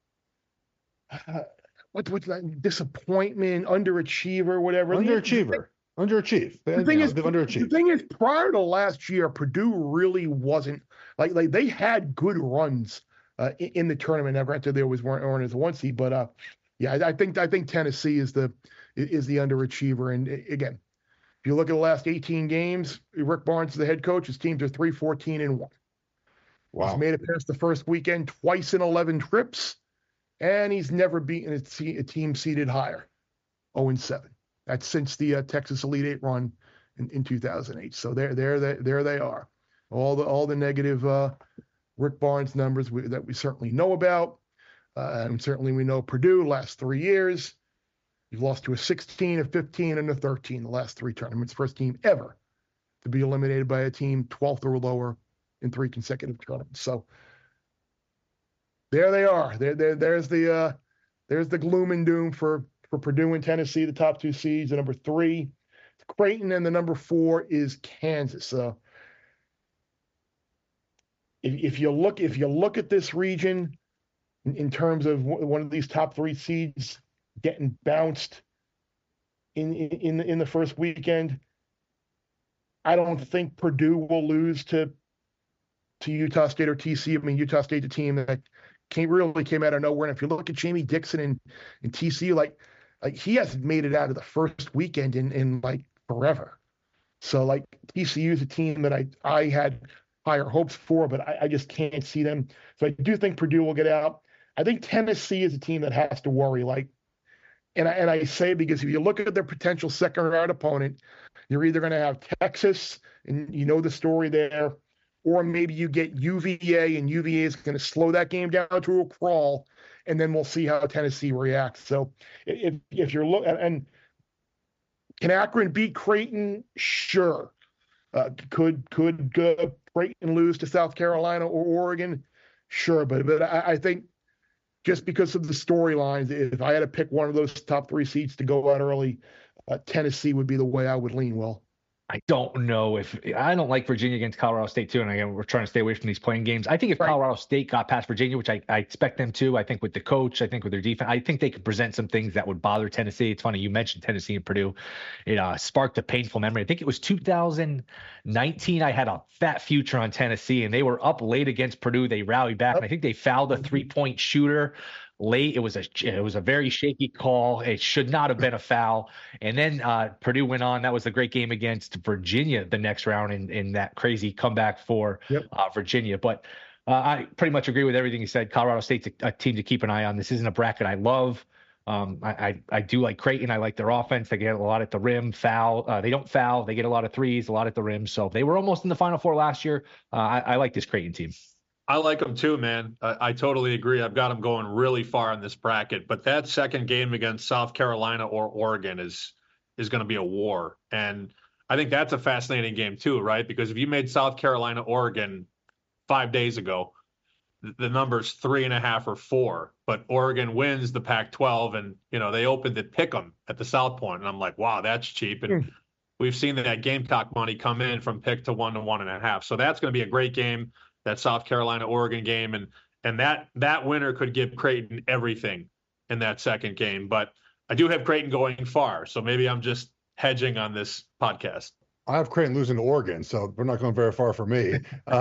what's that, disappointment, underachiever, whatever. Underachieve. The thing is, prior to last year, Purdue really wasn't like they had good runs in the tournament. Never granted they always weren't as a 1 seed, but yeah, I think Tennessee is the underachiever. And again, if you look at the last 18 games, Rick Barnes is the head coach. His teams are 3-14-1. Wow. He's made it past the first weekend twice in 11 trips, and he's never beaten a team seeded higher, 0-7. That's since the Texas Elite Eight run in 2008. So there they are. All the negative Rick Barnes numbers that we certainly know about, and certainly we know Purdue last 3 years. You've lost to a 16, a 15, and a 13 the last 3 tournaments. First team ever to be eliminated by a team 12th or lower in 3 consecutive tournaments. So there they are. There's the gloom and doom for Purdue and Tennessee, the top 2 seeds. The number 3, Creighton, and the number 4 is Kansas. If you look at this region in terms of one of these top 3 seeds getting bounced in the first weekend, I don't think Purdue will lose to Utah State or TCU. I mean, Utah State's a team that came out of nowhere. And if you look at Jamie Dixon and TCU, like he hasn't made it out of the first weekend in like forever. So like TCU is a team that I had higher hopes for, but I just can't see them. So I do think Purdue will get out. I think Tennessee is a team that has to worry. Like, and I say it because if you look at their potential second round opponent, you're either going to have Texas, and you know the story there, or maybe you get UVA, and UVA is going to slow that game down to a crawl, and then we'll see how Tennessee reacts. So if you're looking, and can Akron beat Creighton? Sure. Could Creighton lose to South Carolina or Oregon? Sure, but I think just because of the storylines, if I had to pick one of those top 3 seeds to go out early, Tennessee would be the way I would lean, Will. I don't know if I don't like Virginia against Colorado State too, and again, we're trying to stay away from these playing games. I think if Colorado State got past Virginia, which I expect them to, I think with the coach, I think with their defense, I think they could present some things that would bother Tennessee. It's funny you mentioned Tennessee and Purdue. It sparked a painful memory. I think it was 2019. I had a fat future on Tennessee, and they were up late against Purdue. They rallied back, and I think they fouled a 3-point shooter late. It was a very shaky call. It should not have been a foul. And then Purdue went on. That was a great game against Virginia the next round in that crazy comeback for Virginia. But I pretty much agree with everything you said. Colorado State's a team to keep an eye on. This isn't a bracket I love. I do like Creighton. I like their offense. They get a lot at the rim. They don't foul. They get a lot of threes, a lot at the rim. So they were almost in the Final Four last year. I like this Creighton team. I like them too, man. I totally agree. I've got them going really far in this bracket, but that second game against South Carolina or Oregon is going to be a war. And I think that's a fascinating game too, right? Because if you made South Carolina, Oregon 5 days ago, the number's 3.5 or 4, but Oregon wins the Pac-12, and they opened at Pick'em at the South Point, and I'm like, wow, that's cheap. And we've seen that Gamecock money come in from pick to 1 to 1.5. So that's going to be a great game. That South Carolina Oregon game, and that winner could give Creighton everything in that second game. But I do have Creighton going far, so maybe I'm just hedging on this podcast. I have Creighton losing to Oregon, so we're not going very far for me.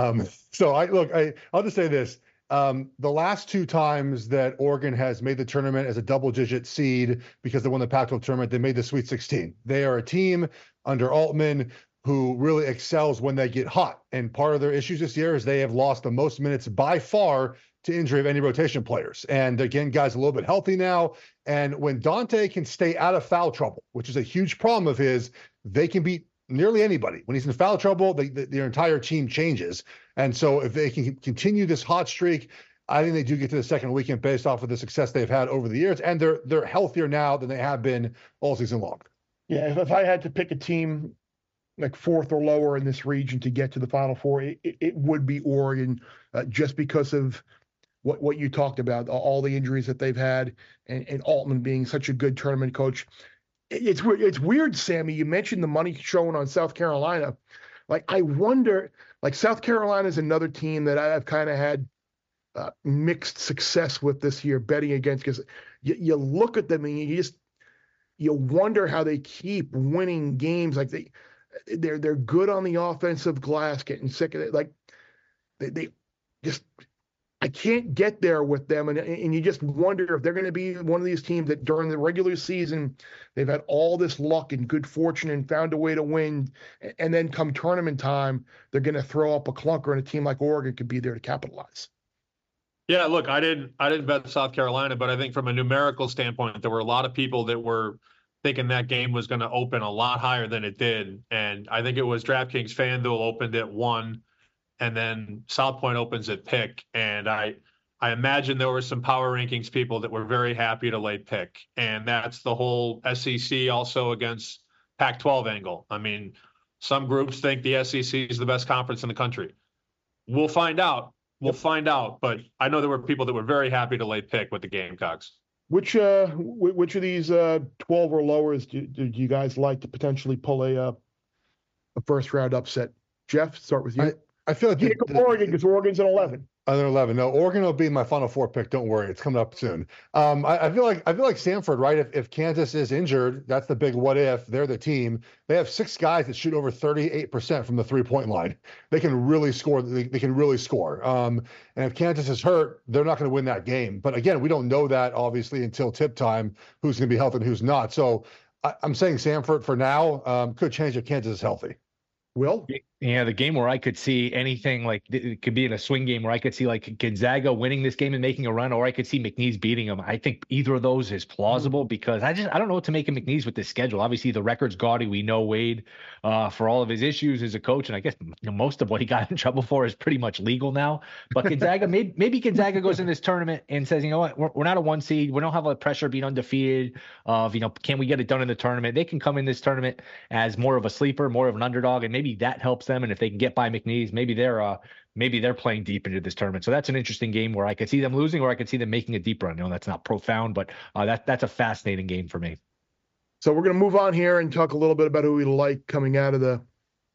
So I'll just say this: the last 2 times that Oregon has made the tournament as a double-digit seed because they won the Pac-12 tournament, they made the Sweet 16. They are a team under Altman who really excels when they get hot. And part of their issues this year is they have lost the most minutes by far to injury of any rotation players. And again, guys, a little bit healthy now. And when Dante can stay out of foul trouble, which is a huge problem of his, they can beat nearly anybody. When he's in foul trouble, their entire team changes. And so if they can continue this hot streak, I think they do get to the second weekend based off of the success they've had over the years. And they're healthier now than they have been all season long. Yeah, if I had to pick a team like 4th or lower in this region to get to the Final Four, it would be Oregon, just because of what you talked about, all the injuries that they've had, and Altman being such a good tournament coach. It's weird, Sammy. You mentioned the money shown on South Carolina. Like, I wonder, like, South Carolina is another team that I've kind of had mixed success with this year betting against, because you look at them and you wonder how they keep winning games. Like they're good on the offensive glass, getting sick of it. Like they just, I can't get there with them. And you just wonder if they're going to be one of these teams that during the regular season, they've had all this luck and good fortune and found a way to win. And then come tournament time, they're going to throw up a clunker, and a team like Oregon could be there to capitalize. Yeah, look, I didn't bet South Carolina, but I think from a numerical standpoint, there were a lot of people that were thinking that game was going to open a lot higher than it did. And I think it was DraftKings FanDuel opened at 1, and then South Point opens at pick. And I imagine there were some power rankings people that were very happy to lay pick. And that's the whole SEC also against Pac-12 angle. I mean, some groups think the SEC is the best conference in the country. We'll find out. But I know there were people that were very happy to lay pick with the Gamecocks. Which of these 12 or lowers do you guys like to potentially pull a first round upset? Jeff, start with you. I feel like Jacob Oregon, because Oregon's at 11. Other 11. No, Oregon will be my Final Four pick. Don't worry, it's coming up soon. I feel like Samford, right? If Kansas is injured, that's the big what if. They're the team. They have 6 guys that shoot over 38% from the 3-point line. They can really score. They can really score. And if Kansas is hurt, they're not going to win that game. But again, we don't know that obviously until tip time. Who's going to be healthy and who's not? So I'm saying Samford for now. Could change if Kansas is healthy. Will? Yeah, the game where I could see anything, like it could be in a swing game where I could see like Gonzaga winning this game and making a run, or I could see McNeese beating them. I think either of those is plausible because I don't know what to make of McNeese with this schedule. Obviously, the record's gaudy. We know Wade for all of his issues as a coach, and I guess most of what he got in trouble for is pretty much legal now. But Gonzaga, maybe Gonzaga goes in this tournament and says, you know what, we're not a 1 seed. We don't have a pressure of being undefeated. Of can we get it done in the tournament? They can come in this tournament as more of a sleeper, more of an underdog, and maybe that helps them. And if they can get by McNeese, maybe they're playing deep into this tournament. So that's an interesting game where I could see them losing, or I could see them making a deep run. That's not profound, but that's a fascinating game for me. So we're going to move on here and talk a little bit about who we like coming out of the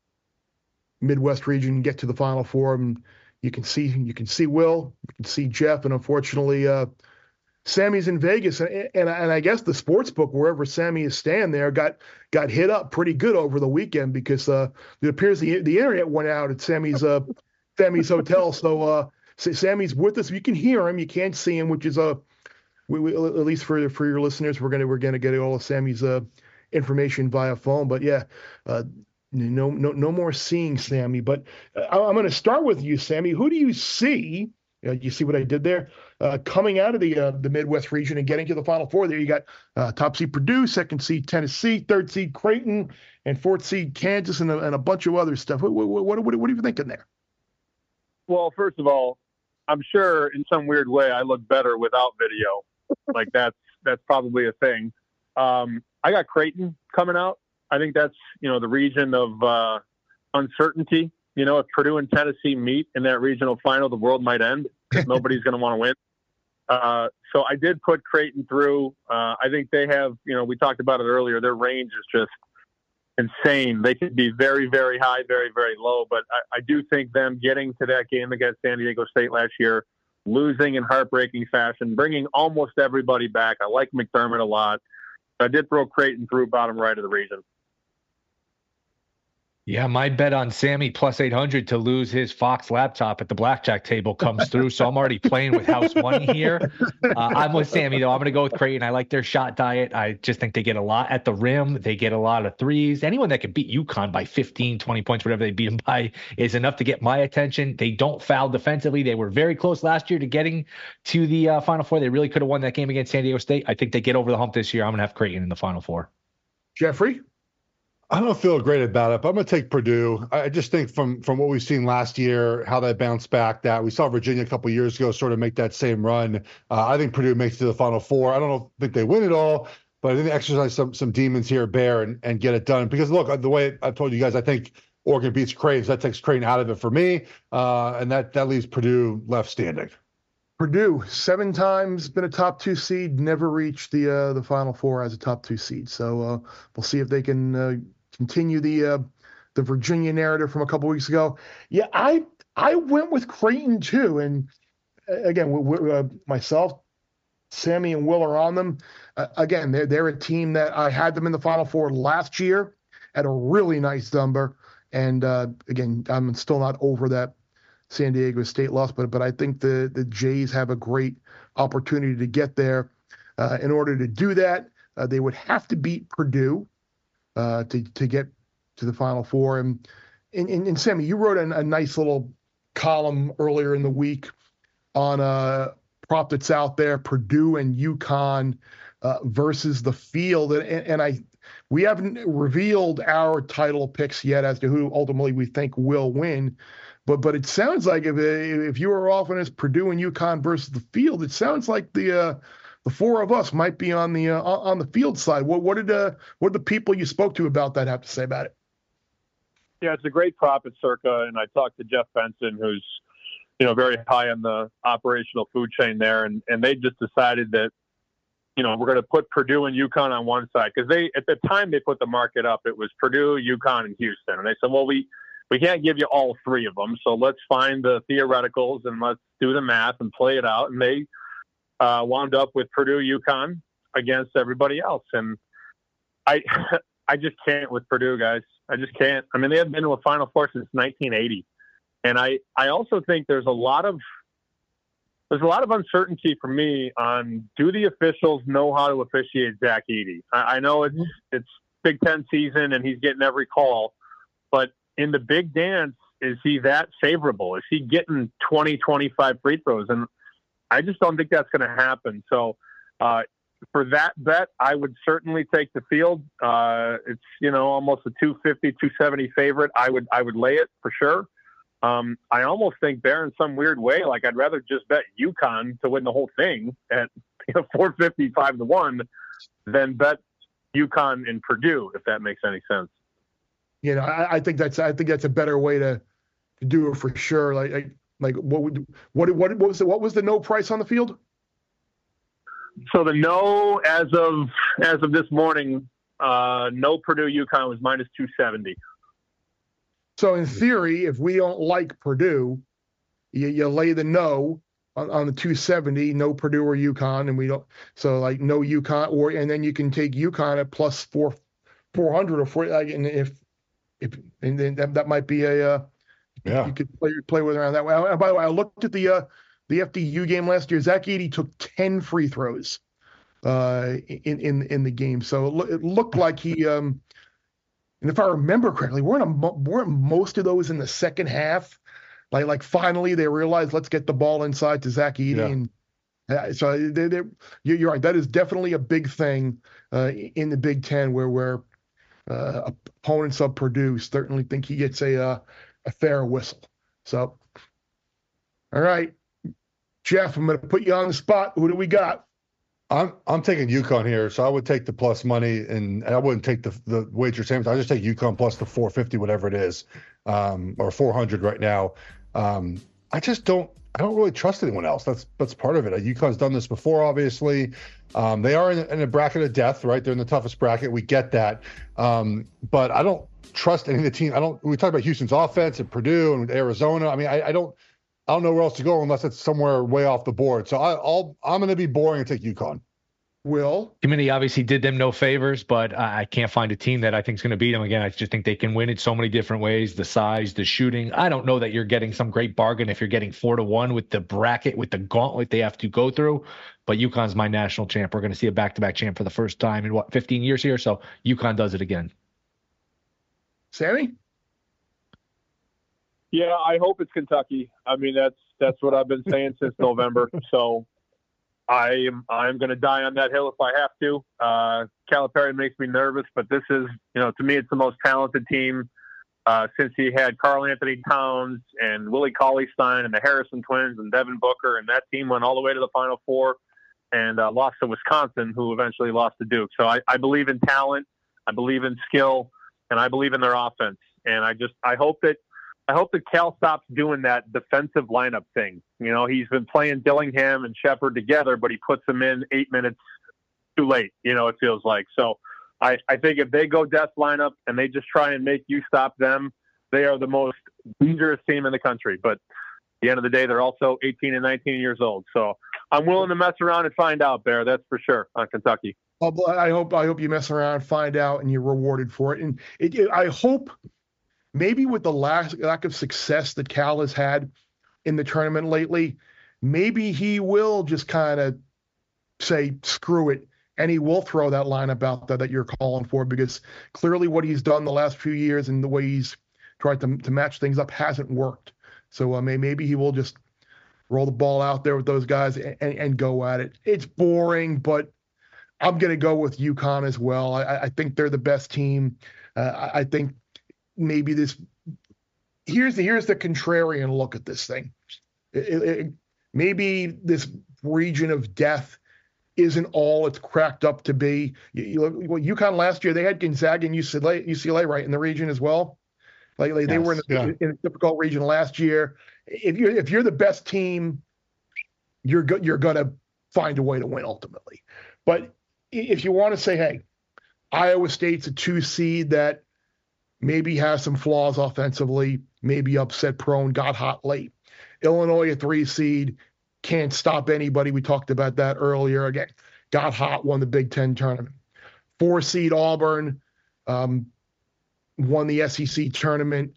Midwest region, get to the Final Four. And you can see Will, you can see Jeff, and unfortunately, Sammy's in Vegas, and I guess the sports book, wherever Sammy is staying there, got hit up pretty good over the weekend because it appears the internet went out at Sammy's hotel. So Sammy's with us. You can hear him, you can't see him, which is we at least for your listeners, we're gonna get all of Sammy's information via phone. But yeah, no more seeing Sammy. But I'm going to start with you, Sammy. Who do you see? You see what I did there? Coming out of the Midwest region and getting to the Final Four, there you got top seed Purdue, 2nd seed Tennessee, 3rd seed Creighton, and 4th seed Kansas, and a bunch of other stuff. What are you thinking there? Well, first of all, I'm sure in some weird way I look better without video. Like that's probably a thing. I got Creighton coming out. I think that's the region of uncertainty. If Purdue and Tennessee meet in that regional final, the world might end. Nobody's going to want to win. So I did put Creighton through. I think they have, we talked about it earlier, their range is just insane. They could be very, very high, very, very low. But I do think them getting to that game against San Diego State last year, losing in heartbreaking fashion, bringing almost everybody back. I like McDermott a lot. I did throw Creighton through bottom right of the region. Yeah, my bet on Sammy plus 800 to lose his Fox laptop at the blackjack table comes through. So I'm already playing with house money here. I'm with Sammy, though. I'm going to go with Creighton. I like their shot diet. I just think they get a lot at the rim. They get a lot of threes. Anyone that can beat UConn by 15, 20 points, whatever they beat them by, is enough to get my attention. They don't foul defensively. They were very close last year to getting to the Final Four. They really could have won that game against San Diego State. I think they get over the hump this year. I'm going to have Creighton in the Final Four. Jeffrey? I don't feel great about it, but I'm going to take Purdue. I just think from what we've seen last year, how they bounced back, that we saw Virginia a couple of years ago sort of make that same run. I think Purdue makes it to the Final Four. I don't think they win it all, but I think they exercise some demons here, Bear, and get it done. Because look, the way I've told you guys, I think Oregon beats Creighton, so that takes Creighton out of it for me, and that leaves Purdue left standing. Purdue, 7 times been a top 2 seed, never reached the Final Four as a top 2 seed. So we'll see if they can continue the Virginia narrative from a couple weeks ago. Yeah, I went with Creighton too, and again, myself, Sammy, and Will are on them. Again, they're a team that I had them in the Final Four last year at a really nice number, and again, I'm still not over that San Diego State loss, but I think the Jays have a great opportunity to get there. In order to do that, they would have to beat Purdue to get to the Final Four. And Sammy, you wrote a nice little column earlier in the week on a prop that's out there, Purdue and UConn versus the field. And we haven't revealed our title picks yet as to who ultimately we think will win. But it sounds like if you were offering us Purdue and UConn versus the field, it sounds like the 4 of us might be on the field side. What did the people you spoke to about that have to say about it? Yeah, it's a great prop at Circa, and I talked to Jeff Benson, who's very high on the operational food chain there, and they just decided that we're going to put Purdue and UConn on one side because at the time they put the market up, it was Purdue, UConn, and Houston, and they said, well, we we can't give you all three of them. So let's find the theoreticals and let's do the math and play it out. And they wound up with Purdue, UConn against everybody else. And I just can't with Purdue, guys. I just can't. I mean, they haven't been to a Final Four since 1980. And I also think there's a lot of uncertainty for me on, do the officials know how to officiate Zach Edey? I know it's Big Ten season and he's getting every call, but in the big dance, is he that favorable? Is he getting 20, 25 free throws? And I just don't think that's going to happen. So for that bet, I would certainly take the field. It's, almost a 250, 270 favorite. I would lay it for sure. I almost think, Bear, in some weird way, like I'd rather just bet UConn to win the whole thing at 455 to 1 than bet UConn and Purdue, if that makes any sense. I think that's a better way to do it for sure. Like what was the no price on the field? So the no as of this morning, no Purdue UConn was minus 270. So in theory, if we don't like Purdue, you lay the no on the 270, no Purdue or UConn, and we don't. So like no UConn, and then you can take UConn at plus 400 or 4. And then that might be you could play with around that way. And by the way, I looked at the FDU game last year. Zach Edey took 10 free throws in the game, so it looked like he. And if I remember correctly, weren't most of those in the second half? Like finally they realized, let's get the ball inside to Zach Edey, and so you're right. That is definitely a big thing in the Big Ten, where opponents of Purdue certainly think he gets a fair whistle. So, all right, Jeff, I'm going to put you on the spot. Who do we got? I'm taking UConn here, so I would take the plus money, and I wouldn't take the wager same. I just take UConn plus the 450, whatever it is, or 400 right now. I don't really trust anyone else. That's part of it. UConn's done this before, obviously. They are in a bracket of death, right? They're in the toughest bracket. We get that, but I don't trust any of the team. We talk about Houston's offense and Purdue and Arizona. I mean, I don't know where else to go unless it's somewhere way off the board. So I'm going to be boring and take UConn. Will? Committee obviously did them no favors, but I can't find a team that I think is going to beat them. Again, I just think they can win it so many different ways. The size, the shooting. I don't know that you're getting some great bargain if you're getting 4-1 with the bracket, with the gauntlet they have to go through. But UConn's my national champ. We're going to see a back-to-back champ for the first time in 15 years here. So UConn does it again. Sammy? Yeah, I hope it's Kentucky. I mean, that's what I've been saying since November. So I'm going to die on that hill if I have to. Calipari makes me nervous, but this is, to me, it's the most talented team since he had Karl Anthony Towns and Willie Cauley-Stein and the Harrison twins and Devin Booker, and that team went all the way to the Final Four and lost to Wisconsin, who eventually lost to Duke. So I believe in talent, I believe in skill, and I believe in their offense. And I hope that Cal stops doing that defensive lineup thing. He's been playing Dillingham and Shepherd together, but he puts them in 8 minutes too late, it feels like. So I think if they go death lineup and they just try and make you stop them, they are the most dangerous team in the country. But at the end of the day, they're also 18 and 19 years old. So I'm willing to mess around and find out, Bear. That's for sure, on Kentucky. I hope you mess around, find out, and you're rewarded for it. And I hope maybe with the lack of success that Cal has had in the tournament lately, maybe he will just kind of say, screw it, and he will throw that lineup out there that you're calling for, because clearly what he's done the last few years and the way he's tried to match things up hasn't worked. So maybe he will just roll the ball out there with those guys and go at it. It's boring, but I'm going to go with UConn as well. I think they're the best team. I think maybe here's the contrarian look at this thing. Maybe this region of death isn't all it's cracked up to be. UConn last year, they had Gonzaga and UCLA right in the region as well. They were in a difficult region last year. If you're the best team, you're gonna find a way to win ultimately. But if you want to say, hey, Iowa State's a 2 seed that maybe has some flaws offensively, maybe upset prone, got hot late. Illinois, a 3 seed, can't stop anybody. We talked about that earlier. Again, got hot, won the Big Ten tournament. 4 seed Auburn won the SEC tournament.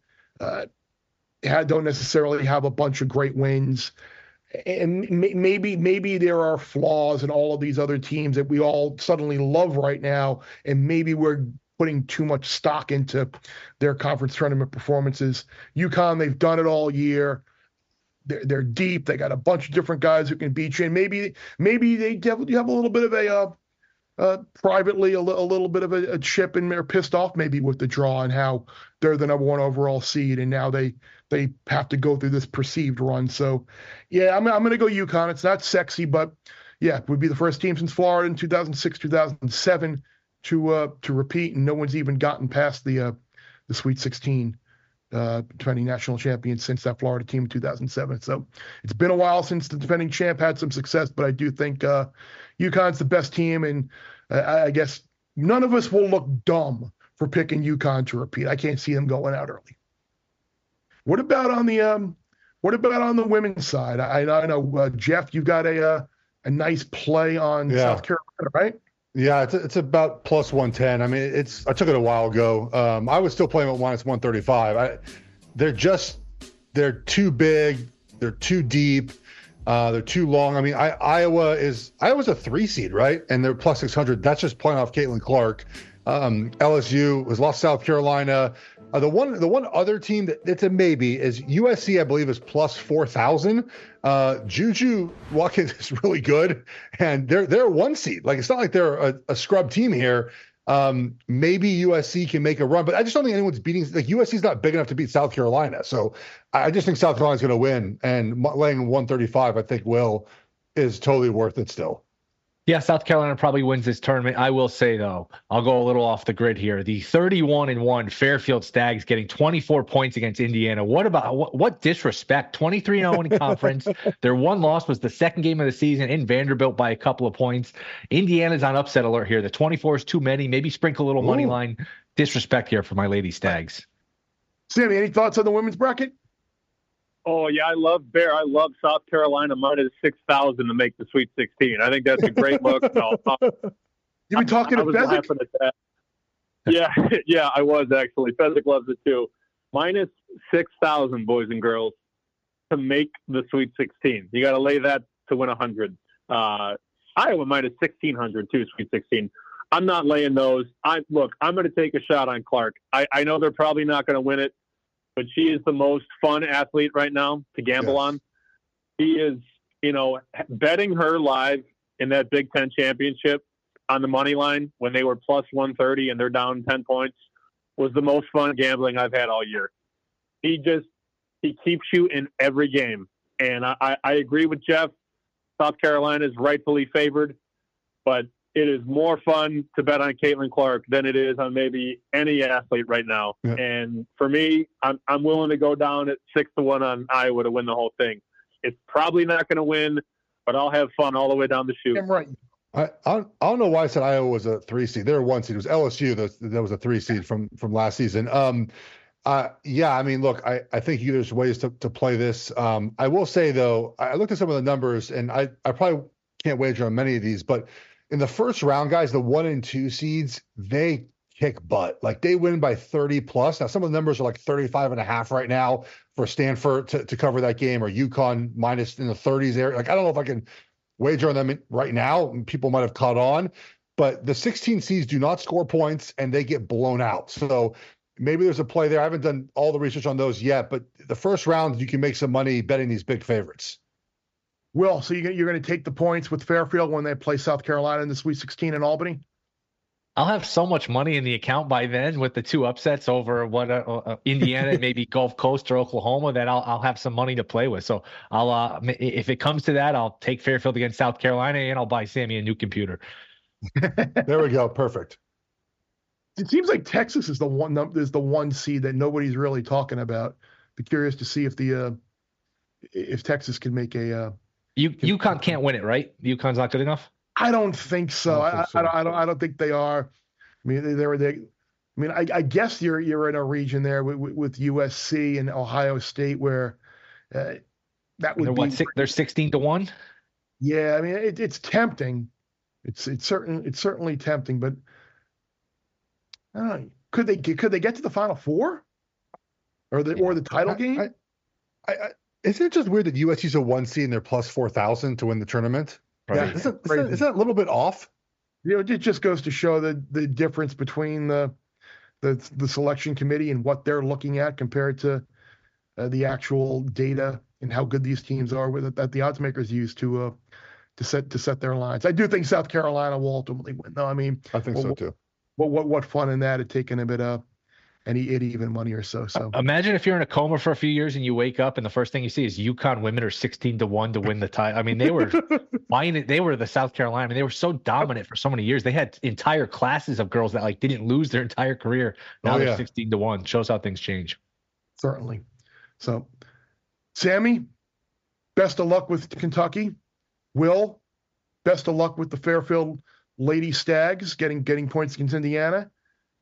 Don't necessarily have a bunch of great wins. And maybe there are flaws in all of these other teams that we all suddenly love right now, and maybe we're putting too much stock into their conference tournament performances. UConn, they've done it all year. They're deep. They got a bunch of different guys who can beat you, and maybe you have a little bit of privately a little bit of a chip, and they're pissed off maybe with the draw and how they're the number 1 overall seed, and now they have to go through this perceived run. So, yeah, I'm going to go UConn. It's not sexy, but yeah, would be the first team since Florida in 2006, 2007 to repeat, and no one's even gotten past the Sweet 16. Defending national champion since that Florida team in 2007. So it's been a while since the defending champ had some success, but I do think UConn's the best team, and I guess none of us will look dumb for picking UConn to repeat. I can't see them going out early. What about on the women's side? I know Jeff, you got a nice play on South Carolina, right? Yeah, it's about plus 110. I mean, I took it a while ago. I was still playing with minus 135. They're too big. They're too deep. They're too long. I mean, Iowa's a 3 seed, right? And they're plus 600. That's just playing off Caitlin Clark. LSU has lost South Carolina. The one other team that's a maybe is USC, I believe, is plus 4,000. Juju Watkins is really good, and they're a 1 seed. Like, it's not like they're a scrub team here. Maybe USC can make a run, but I just don't think anyone's beating. Like, USC's not big enough to beat South Carolina, so I just think South Carolina's going to win. And laying 135, I think is totally worth it still. Yeah, South Carolina probably wins this tournament. I will say, though, I'll go a little off the grid here. The 31-1 Fairfield Stags getting 24 points against Indiana. What disrespect? 23-0 in conference. Their one loss was the second game of the season in Vanderbilt by a couple of points. Indiana's on upset alert here. The 24 is too many. Maybe sprinkle a little money line. Disrespect here for my Lady Stags. Sammy, any thoughts on the women's bracket? Oh, yeah, I love South Carolina minus 6,000 to make the Sweet 16. I think that's a great look. You been talking to Fezzik? Yeah, I was actually. Fezzik loves it too. Minus 6,000, boys and girls, to make the Sweet 16. You got to lay that to win 100. Iowa minus 1,600 too, Sweet 16. I'm not laying those. I'm going to take a shot on Clark. I know they're probably not going to win it, but she is the most fun athlete right now to gamble on. She is, betting her live in that Big Ten championship on the money line when they were plus 130 and they're down 10 points was the most fun gambling I've had all year. He keeps you in every game. And I agree with Jeff. South Carolina is rightfully favored, but it is more fun to bet on Caitlin Clark than it is on maybe any athlete right now. Yeah. And for me, I'm willing to go down at 6-1 on Iowa to win the whole thing. It's probably not going to win, but I'll have fun all the way down the chute. I'm right. I don't know why I said Iowa was a 3 seed. They're a 1 seed. It was LSU that was a 3 seed from last season. Yeah, I mean, look, I think there's ways to play this. I will say, though, I looked at some of the numbers, and I probably can't wager on many of these, but in the first round, guys, the 1 and 2 seeds, they kick butt. Like, they win by 30 plus. Now, some of the numbers are like 35.5 right now for Stanford to cover that game, or UConn minus in the 30s area. Like, I don't know if I can wager on them right now. People might have caught on, but the 16 seeds do not score points and they get blown out. So maybe there's a play there. I haven't done all the research on those yet, but the first round, you can make some money betting these big favorites. Will, so you're going to take the points with Fairfield when they play South Carolina in the Sweet 16 in Albany? I'll have so much money in the account by then with the 2 upsets over Indiana, maybe Gulf Coast or Oklahoma, that I'll have some money to play with. So I'll if it comes to that, I'll take Fairfield against South Carolina, and I'll buy Sammy a new computer. There we go. Perfect. It seems like Texas is the one seed that nobody's really talking about. Be curious to see if Texas can make a. UConn can't win it, right? UConn's not good enough. I don't think so. I don't think they are. I mean, I mean, I guess you're in a region there with USC and Ohio State where that would be. They're 16-1. Yeah, I mean, it's tempting. It's certainly tempting, but I don't know. Could they get to the Final Four or the title game? Isn't it just weird that USC's a 1 seed and they're plus 4,000 to win the tournament? Yeah, isn't that a little bit off? It just goes to show the difference between the selection committee and what they're looking at compared to the actual data and how good these teams are that the odds makers use to set their lines. I do think South Carolina will ultimately win, though. I mean, I think so too. What fun in that, at taking a bit of any even money or so. So imagine if you're in a coma for a few years and you wake up and the first thing you see is UConn women are 16-1 to win the title. I mean, they were fine. They were the South Carolina. I mean, they were so dominant for so many years. They had entire classes of girls that didn't lose their entire career. Now they're 16-1. Shows how things change. Certainly. So, Sammy, best of luck with Kentucky. Will, best of luck with the Fairfield Lady Stags getting points against Indiana.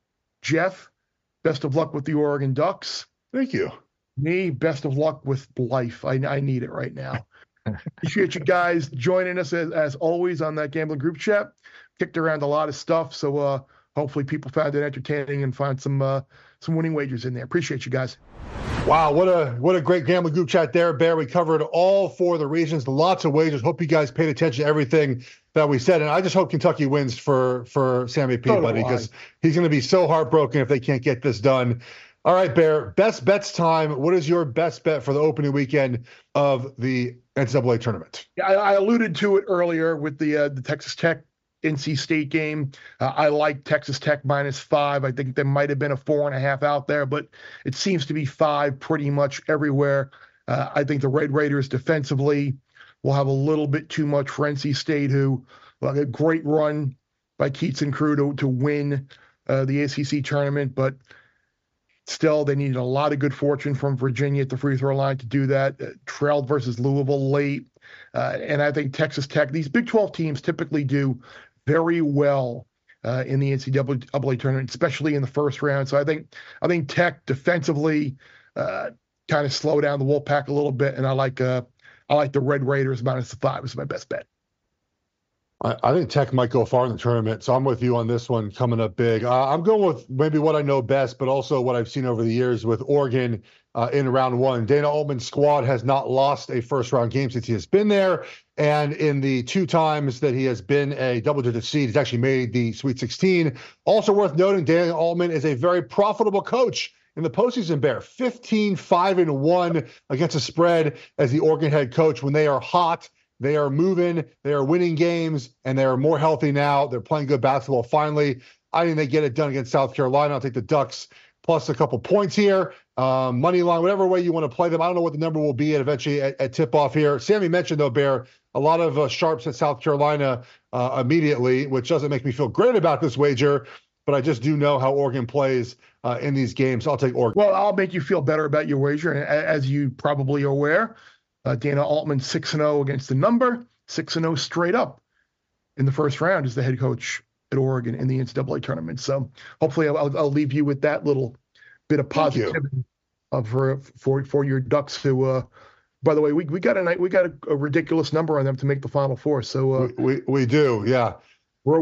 Jeff, best of luck with the Oregon Ducks. Thank you. Me, best of luck with life. I need it right now. Appreciate you guys joining us as always on that gambling group chat. Kicked around a lot of stuff, so hopefully people found it entertaining and find some winning wagers in there. Appreciate you guys. Wow, what a great gambling group chat there, Bear. We covered all 4 of the regions, lots of wagers. Hope you guys paid attention to everything that we said, and I just hope Kentucky wins for Sammy P, buddy, because he's going to be so heartbroken if they can't get this done. All right, Bear, best bets time. What is your best bet for the opening weekend of the NCAA tournament? Yeah, I alluded to it earlier with the Texas Tech NC State game. I like Texas Tech -5. I think there might have been a 4.5 out there, but it seems to be 5 pretty much everywhere. I think the Red Raiders defensively will have a little bit too much for NC State, who a great run by Keats and crew to win the ACC tournament, but still they needed a lot of good fortune from Virginia at the free throw line to do that. Trailed versus Louisville late. And I think Texas Tech, these Big 12 teams typically do very well in the NCAA tournament, especially in the first round. So I think Tech defensively kind of slow down the Wolfpack a little bit, and I like the Red Raiders -5 is my best bet. I think Tech might go far in the tournament, so I'm with you on this one coming up big. I'm going with maybe what I know best, but also what I've seen over the years with Oregon in round 1. Dana Altman's squad has not lost a first-round game since he has been there, and in the 2 times that he has been a double-digit seed, he's actually made the Sweet 16. Also worth noting, Dana Altman is a very profitable coach in the postseason, Bear. 15-5-1 against the spread as the Oregon head coach when they are hot. They are moving, they are winning games, and they are more healthy now. They're playing good basketball finally. I think they get it done against South Carolina. I'll take the Ducks plus a couple points here. Money line, whatever way you want to play them. I don't know what the number will be eventually at tip-off here. Sammy mentioned, though, Bear, a lot of sharps at South Carolina immediately, which doesn't make me feel great about this wager, but I just do know how Oregon plays in these games. I'll take Oregon. Well, I'll make you feel better about your wager. And as you probably are aware, Dana Altman 6-0 against the number, 6-0 straight up in the first round as the head coach at Oregon in the NCAA tournament. So hopefully I'll leave you with that little bit of positivity for your Ducks. Who, by the way, we got a ridiculous number on them to make the Final Four. So we do, yeah. We're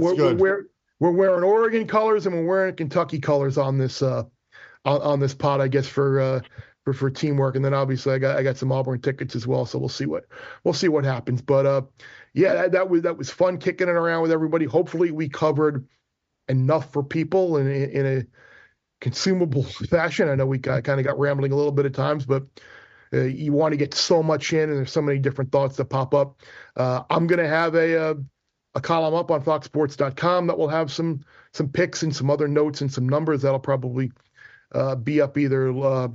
wearing Oregon colors and we're wearing Kentucky colors on this pod, I guess, for teamwork. And then obviously I got some Auburn tickets as well, so we'll see what happens. But yeah, that was fun kicking it around with everybody. Hopefully we covered enough for people in a consumable fashion. I know we kind of got rambling a little bit at times, but you want to get so much in, and there's so many different thoughts that pop up. I'm going to have a column up on foxsports.com that will have some picks and some other notes and some numbers that'll probably be up either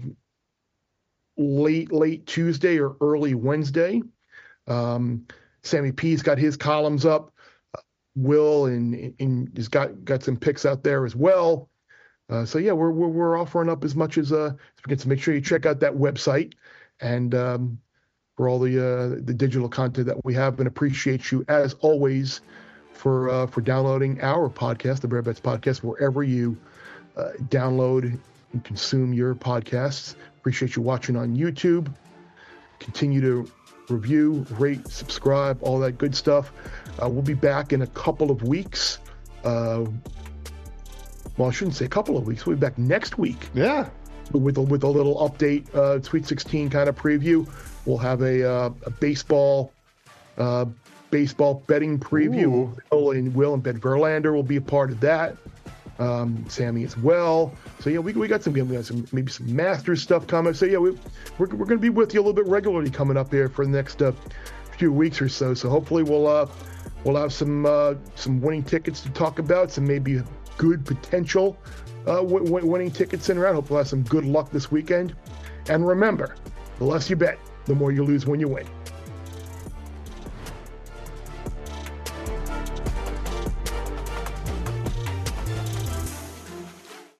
late Tuesday or early Wednesday. Sammy P's got his columns up. Will and has got some picks out there as well. So yeah, we're offering up as much as we can. So make sure you check out that website and for all the digital content that we have, and appreciate you as always for downloading our podcast, the Bear Bets Podcast, wherever you download and consume your podcasts. Appreciate you watching on YouTube. Continue to review, rate, subscribe, all that good stuff. We'll be back in a couple of weeks. Well, I shouldn't say a couple of weeks. We'll be back next week. Yeah. With a little update, Sweet 16 kind of preview. We'll have a baseball betting preview. Will and Ben Verlander will be a part of that. Sammy as well. So yeah, we got some maybe some Masters stuff coming. So yeah, we're going to be with you a little bit regularly coming up here for the next few weeks or so. So hopefully we'll have some winning tickets to talk about. Some maybe good potential winning tickets in around. Hopefully we'll have some good luck this weekend. And remember, the less you bet, the more you lose when you win.